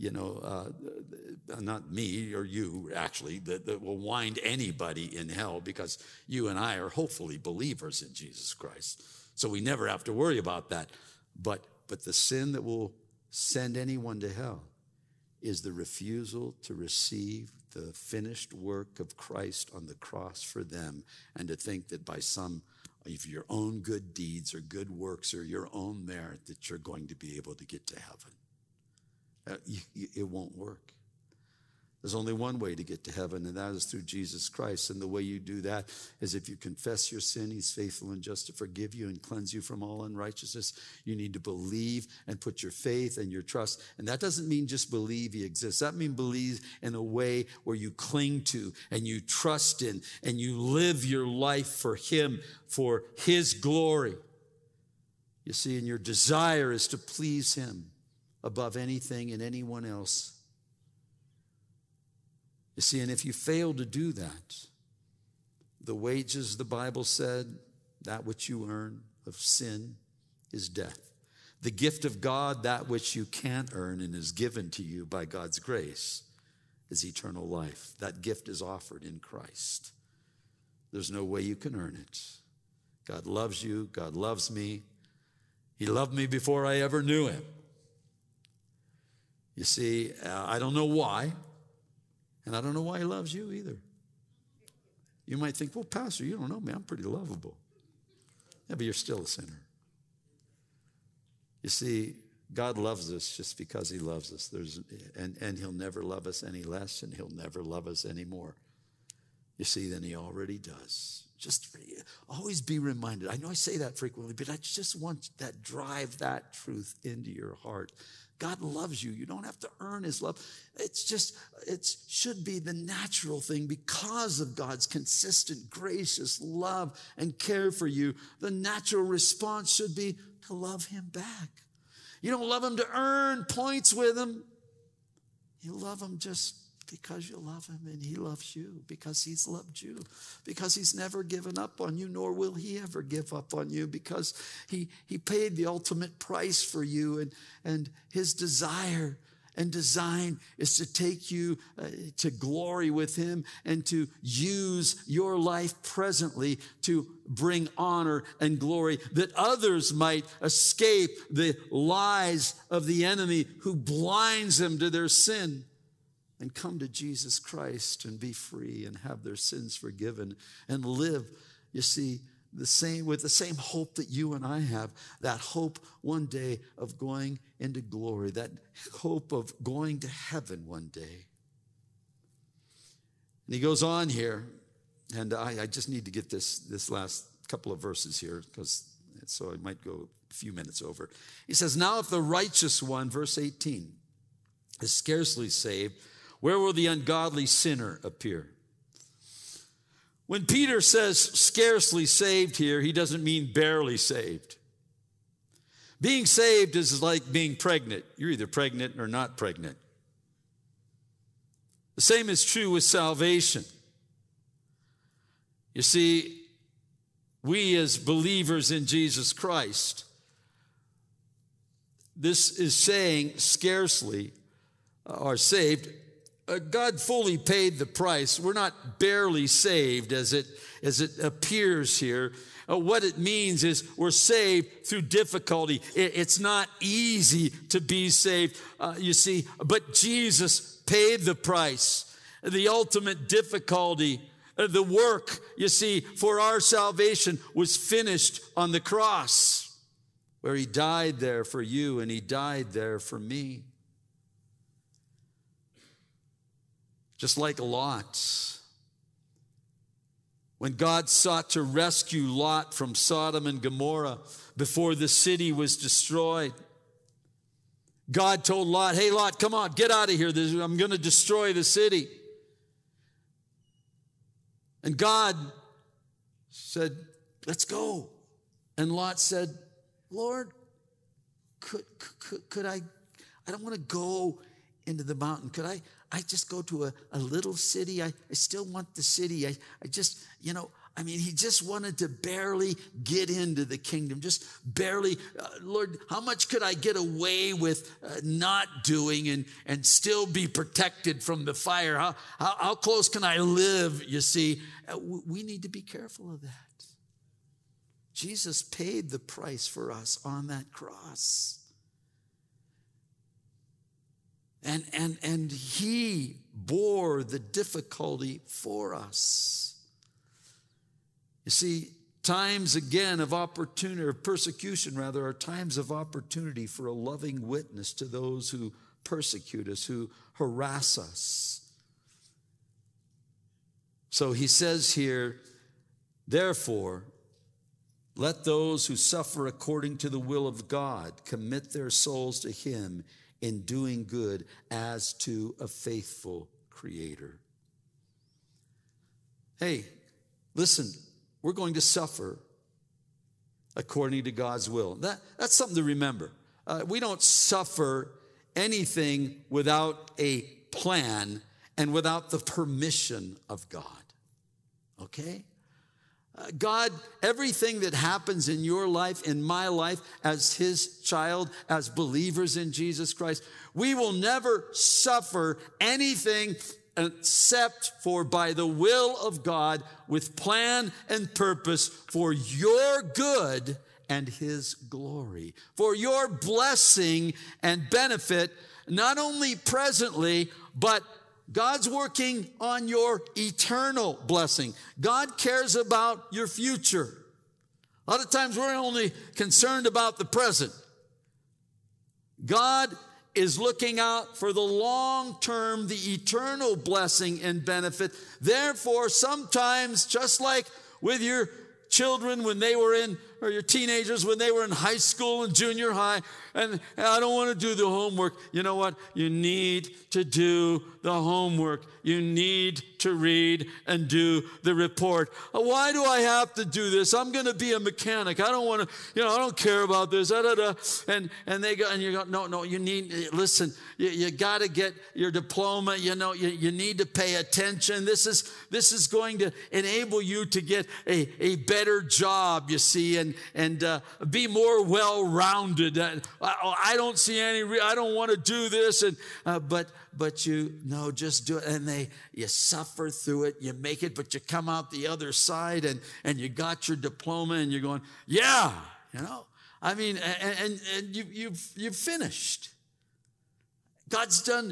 not me or you, actually, that will wind anybody in hell, because you and I are hopefully believers in Jesus Christ. So we never have to worry about that. But the sin that will send anyone to hell is the refusal to receive the finished work of Christ on the cross for them, and to think that by some of your own good deeds or good works or your own merit that you're going to be able to get to heaven. It won't work. There's only one way to get to heaven, and that is through Jesus Christ. And the way you do that is if you confess your sin, he's faithful and just to forgive you and cleanse you from all unrighteousness. You need to believe and put your faith and your trust. And that doesn't mean just believe he exists. That means believe in a way where you cling to and you trust in and you live your life for him, for his glory. You see, and your desire is to please him above anything and anyone else. You see, and if you fail to do that, the wages, the Bible said, that which you earn of sin is death. The gift of God, that which you can't earn and is given to you by God's grace, is eternal life. That gift is offered in Christ. There's no way you can earn it. God loves you. God loves me. He loved me before I ever knew him. You see, I don't know why. And I don't know why he loves you either. You might think, well, Pastor, you don't know me. I'm pretty lovable. Yeah, but you're still a sinner. You see, God loves us just because he loves us. And he'll never love us any less, and he'll never love us any more. you see, than he already does. Just always be reminded. I know I say that frequently, but I just want that drive that truth into your heart. God loves you. You don't have to earn his love. It should be the natural thing because of God's consistent, gracious love and care for you. The natural response should be to love him back. You don't love him to earn points with him. You love him just because you love him, and he loves you because he's loved you, because he's never given up on you, nor will he ever give up on you, because he paid the ultimate price for you, and his desire and design is to take you to glory with him and to use your life presently to bring honor and glory, that others might escape the lies of the enemy who blinds them to their sin, and come to Jesus Christ and be free and have their sins forgiven and live, you see, with the same hope that you and I have, that hope one day of going into glory, that hope of going to heaven one day. And he goes on here, and I just need to get this last couple of verses here, so I might go a few minutes over. He says, now if the righteous one, verse 18, is scarcely saved, where will the ungodly sinner appear? When Peter says scarcely saved here, he doesn't mean barely saved. Being saved is like being pregnant. You're either pregnant or not pregnant. The same is true with salvation. You see, we as believers in Jesus Christ, this is saying scarcely are saved. God fully paid the price. We're not barely saved as it appears here. What it means is we're saved through difficulty. It's not easy to be saved, you see, but Jesus paid the price. The ultimate difficulty, the work, you see, for our salvation was finished on the cross, where he died there for you and he died there for me. Just like Lot. When God sought to rescue Lot from Sodom and Gomorrah before the city was destroyed, God told Lot, hey, Lot, come on, get out of here. I'm going to destroy the city. And God said, let's go. And Lot said, Lord, could I don't want to go into the mountain. Could I just go to a little city? I still want the city. I just, he just wanted to barely get into the kingdom, just barely. Lord, how much could I get away with not doing and still be protected from the fire? How close can I live, you see? We need to be careful of that. Jesus paid the price for us on that cross. And he bore the difficulty for us. You see, times again of opportunity, or persecution rather, are times of opportunity for a loving witness to those who persecute us, who harass us. So he says here, therefore, let those who suffer according to the will of God commit their souls to him in doing good as to a faithful Creator. Hey, listen, we're going to suffer according to God's will. That's something to remember. We don't suffer anything without a plan and without the permission of God. Okay? God, everything that happens in your life, in my life, as his child, as believers in Jesus Christ, we will never suffer anything except for by the will of God, with plan and purpose for your good and his glory, for your blessing and benefit, not only presently, but God's working on your eternal blessing. God cares about your future. A lot of times we're only concerned about the present. God is looking out for the long term, the eternal blessing and benefit. Therefore, sometimes, just like with your children when they were in, or your teenagers when they were in high school and junior high, and I don't want to do the homework. You know what? You need to do the homework. You need to read and do the report. Why do I have to do this? I'm going to be a mechanic. I don't want to, I don't care about this. And they go, and you go, no, you need, listen, you got to get your diploma. You need to pay attention. This is going to enable you to get a better job, you see, and be more well-rounded. I don't see I don't want to do this, but just do it. And you suffer through it, you make it, but you come out the other side, and you got your diploma, and you're going, yeah, I mean, and you've finished. God's done,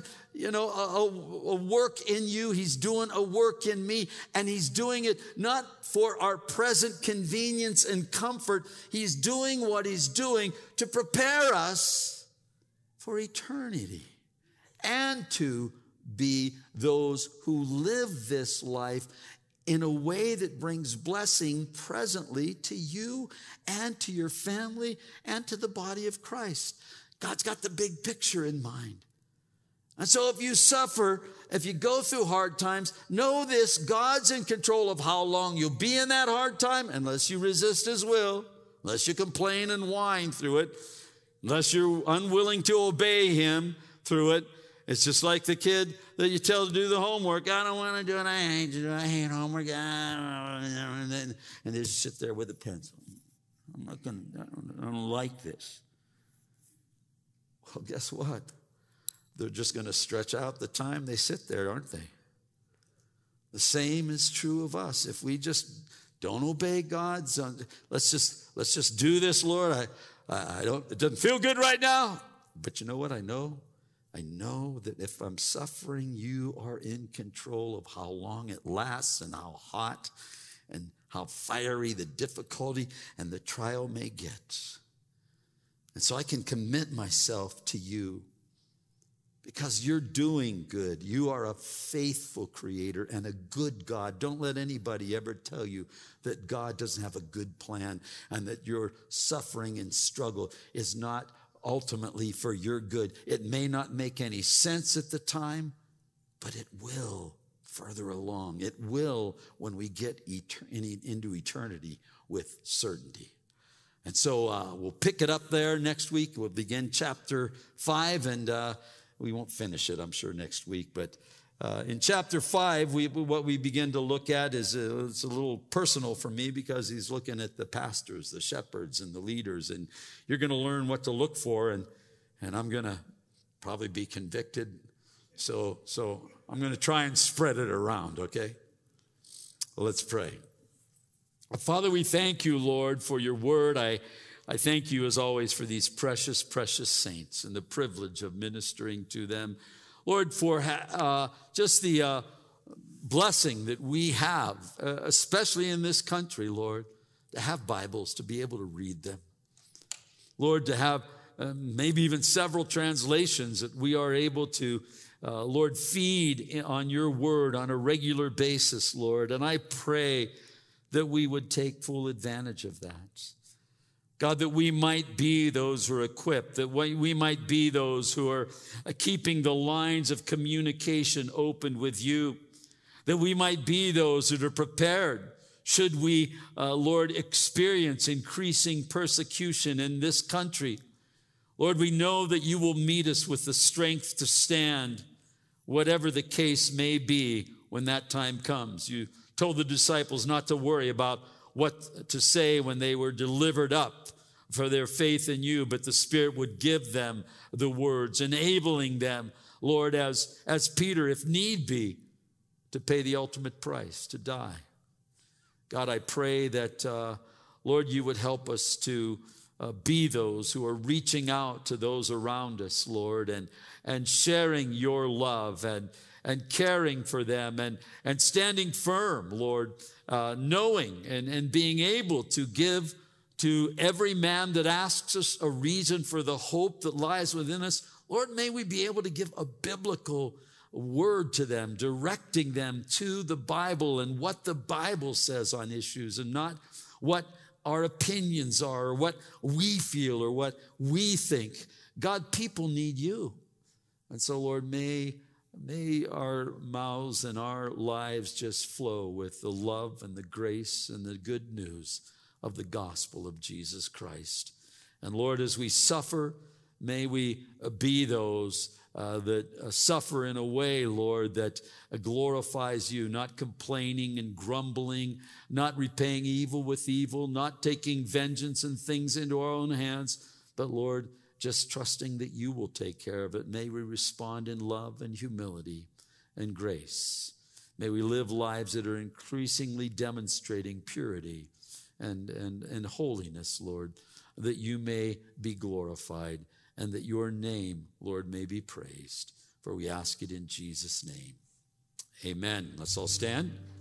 a work in you. He's doing a work in me, and he's doing it not for our present convenience and comfort. He's doing what he's doing to prepare us for eternity and to be those who live this life in a way that brings blessing presently to you and to your family and to the body of Christ. God's got the big picture in mind. And so if you suffer, if you go through hard times, know this: God's in control of how long you'll be in that hard time, unless you resist his will, unless you complain and whine through it, unless you're unwilling to obey him through it. It's just like the kid that you tell to do the homework. I don't want to do it. I hate to do it. I hate homework. And they just sit there with a pencil. I don't like this. Well, guess what? They're just going to stretch out the time they sit there, aren't they? The same is true of us. If we just don't obey God's, let's just do this, Lord. It doesn't feel good right now. But you know what I know? I know that if I'm suffering, you are in control of how long it lasts and how hot and how fiery the difficulty and the trial may get. And so I can commit myself to you because you're doing good. You are a faithful creator and a good God. Don't let anybody ever tell you that God doesn't have a good plan and that your suffering and struggle is not ultimately for your good. It may not make any sense at the time, but it will further along. It will when we get into eternity with certainty. And so we'll pick it up there next week. We'll begin chapter 5, and we won't finish it, I'm sure, next week. But in chapter 5, what we begin to look at is it's a little personal for me because he's looking at the pastors, the shepherds, and the leaders. And you're going to learn what to look for, and I'm going to probably be convicted. So I'm going to try and spread it around, okay? Well, let's pray. Father, we thank you, Lord, for your word. I thank you, as always, for these precious, precious saints and the privilege of ministering to them. Lord, for just the blessing that we have, especially in this country, Lord, to have Bibles, to be able to read them. Lord, to have maybe even several translations that we are able to, Lord, feed on your word on a regular basis, Lord. And I pray that we would take full advantage of that. God, that we might be those who are equipped, that we might be those who are keeping the lines of communication open with you, that we might be those that are prepared should we, Lord, experience increasing persecution in this country. Lord, we know that you will meet us with the strength to stand, whatever the case may be when that time comes. You told the disciples not to worry about what to say when they were delivered up for their faith in you, but the Spirit would give them the words, enabling them, Lord, as Peter, if need be, to pay the ultimate price, to die. God, I pray that, Lord, you would help us to be those who are reaching out to those around us, Lord, and sharing your love and caring for them and standing firm, Lord, knowing and being able to give to every man that asks us a reason for the hope that lies within us. Lord, may we be able to give a biblical word to them, directing them to the Bible and what the Bible says on issues, and not what our opinions are, or what we feel, or what we think. God, people need you. And so, Lord, may our mouths and our lives just flow with the love and the grace and the good news of the gospel of Jesus Christ. And Lord, as we suffer, may we be those that suffer in a way, Lord, that glorifies you, not complaining and grumbling, not repaying evil with evil, not taking vengeance and things into our own hands, but Lord, just trusting that you will take care of it. May we respond in love and humility and grace. May we live lives that are increasingly demonstrating purity and holiness, Lord, that you may be glorified and that your name, Lord, may be praised. For we ask it in Jesus' name. Amen. Let's all stand.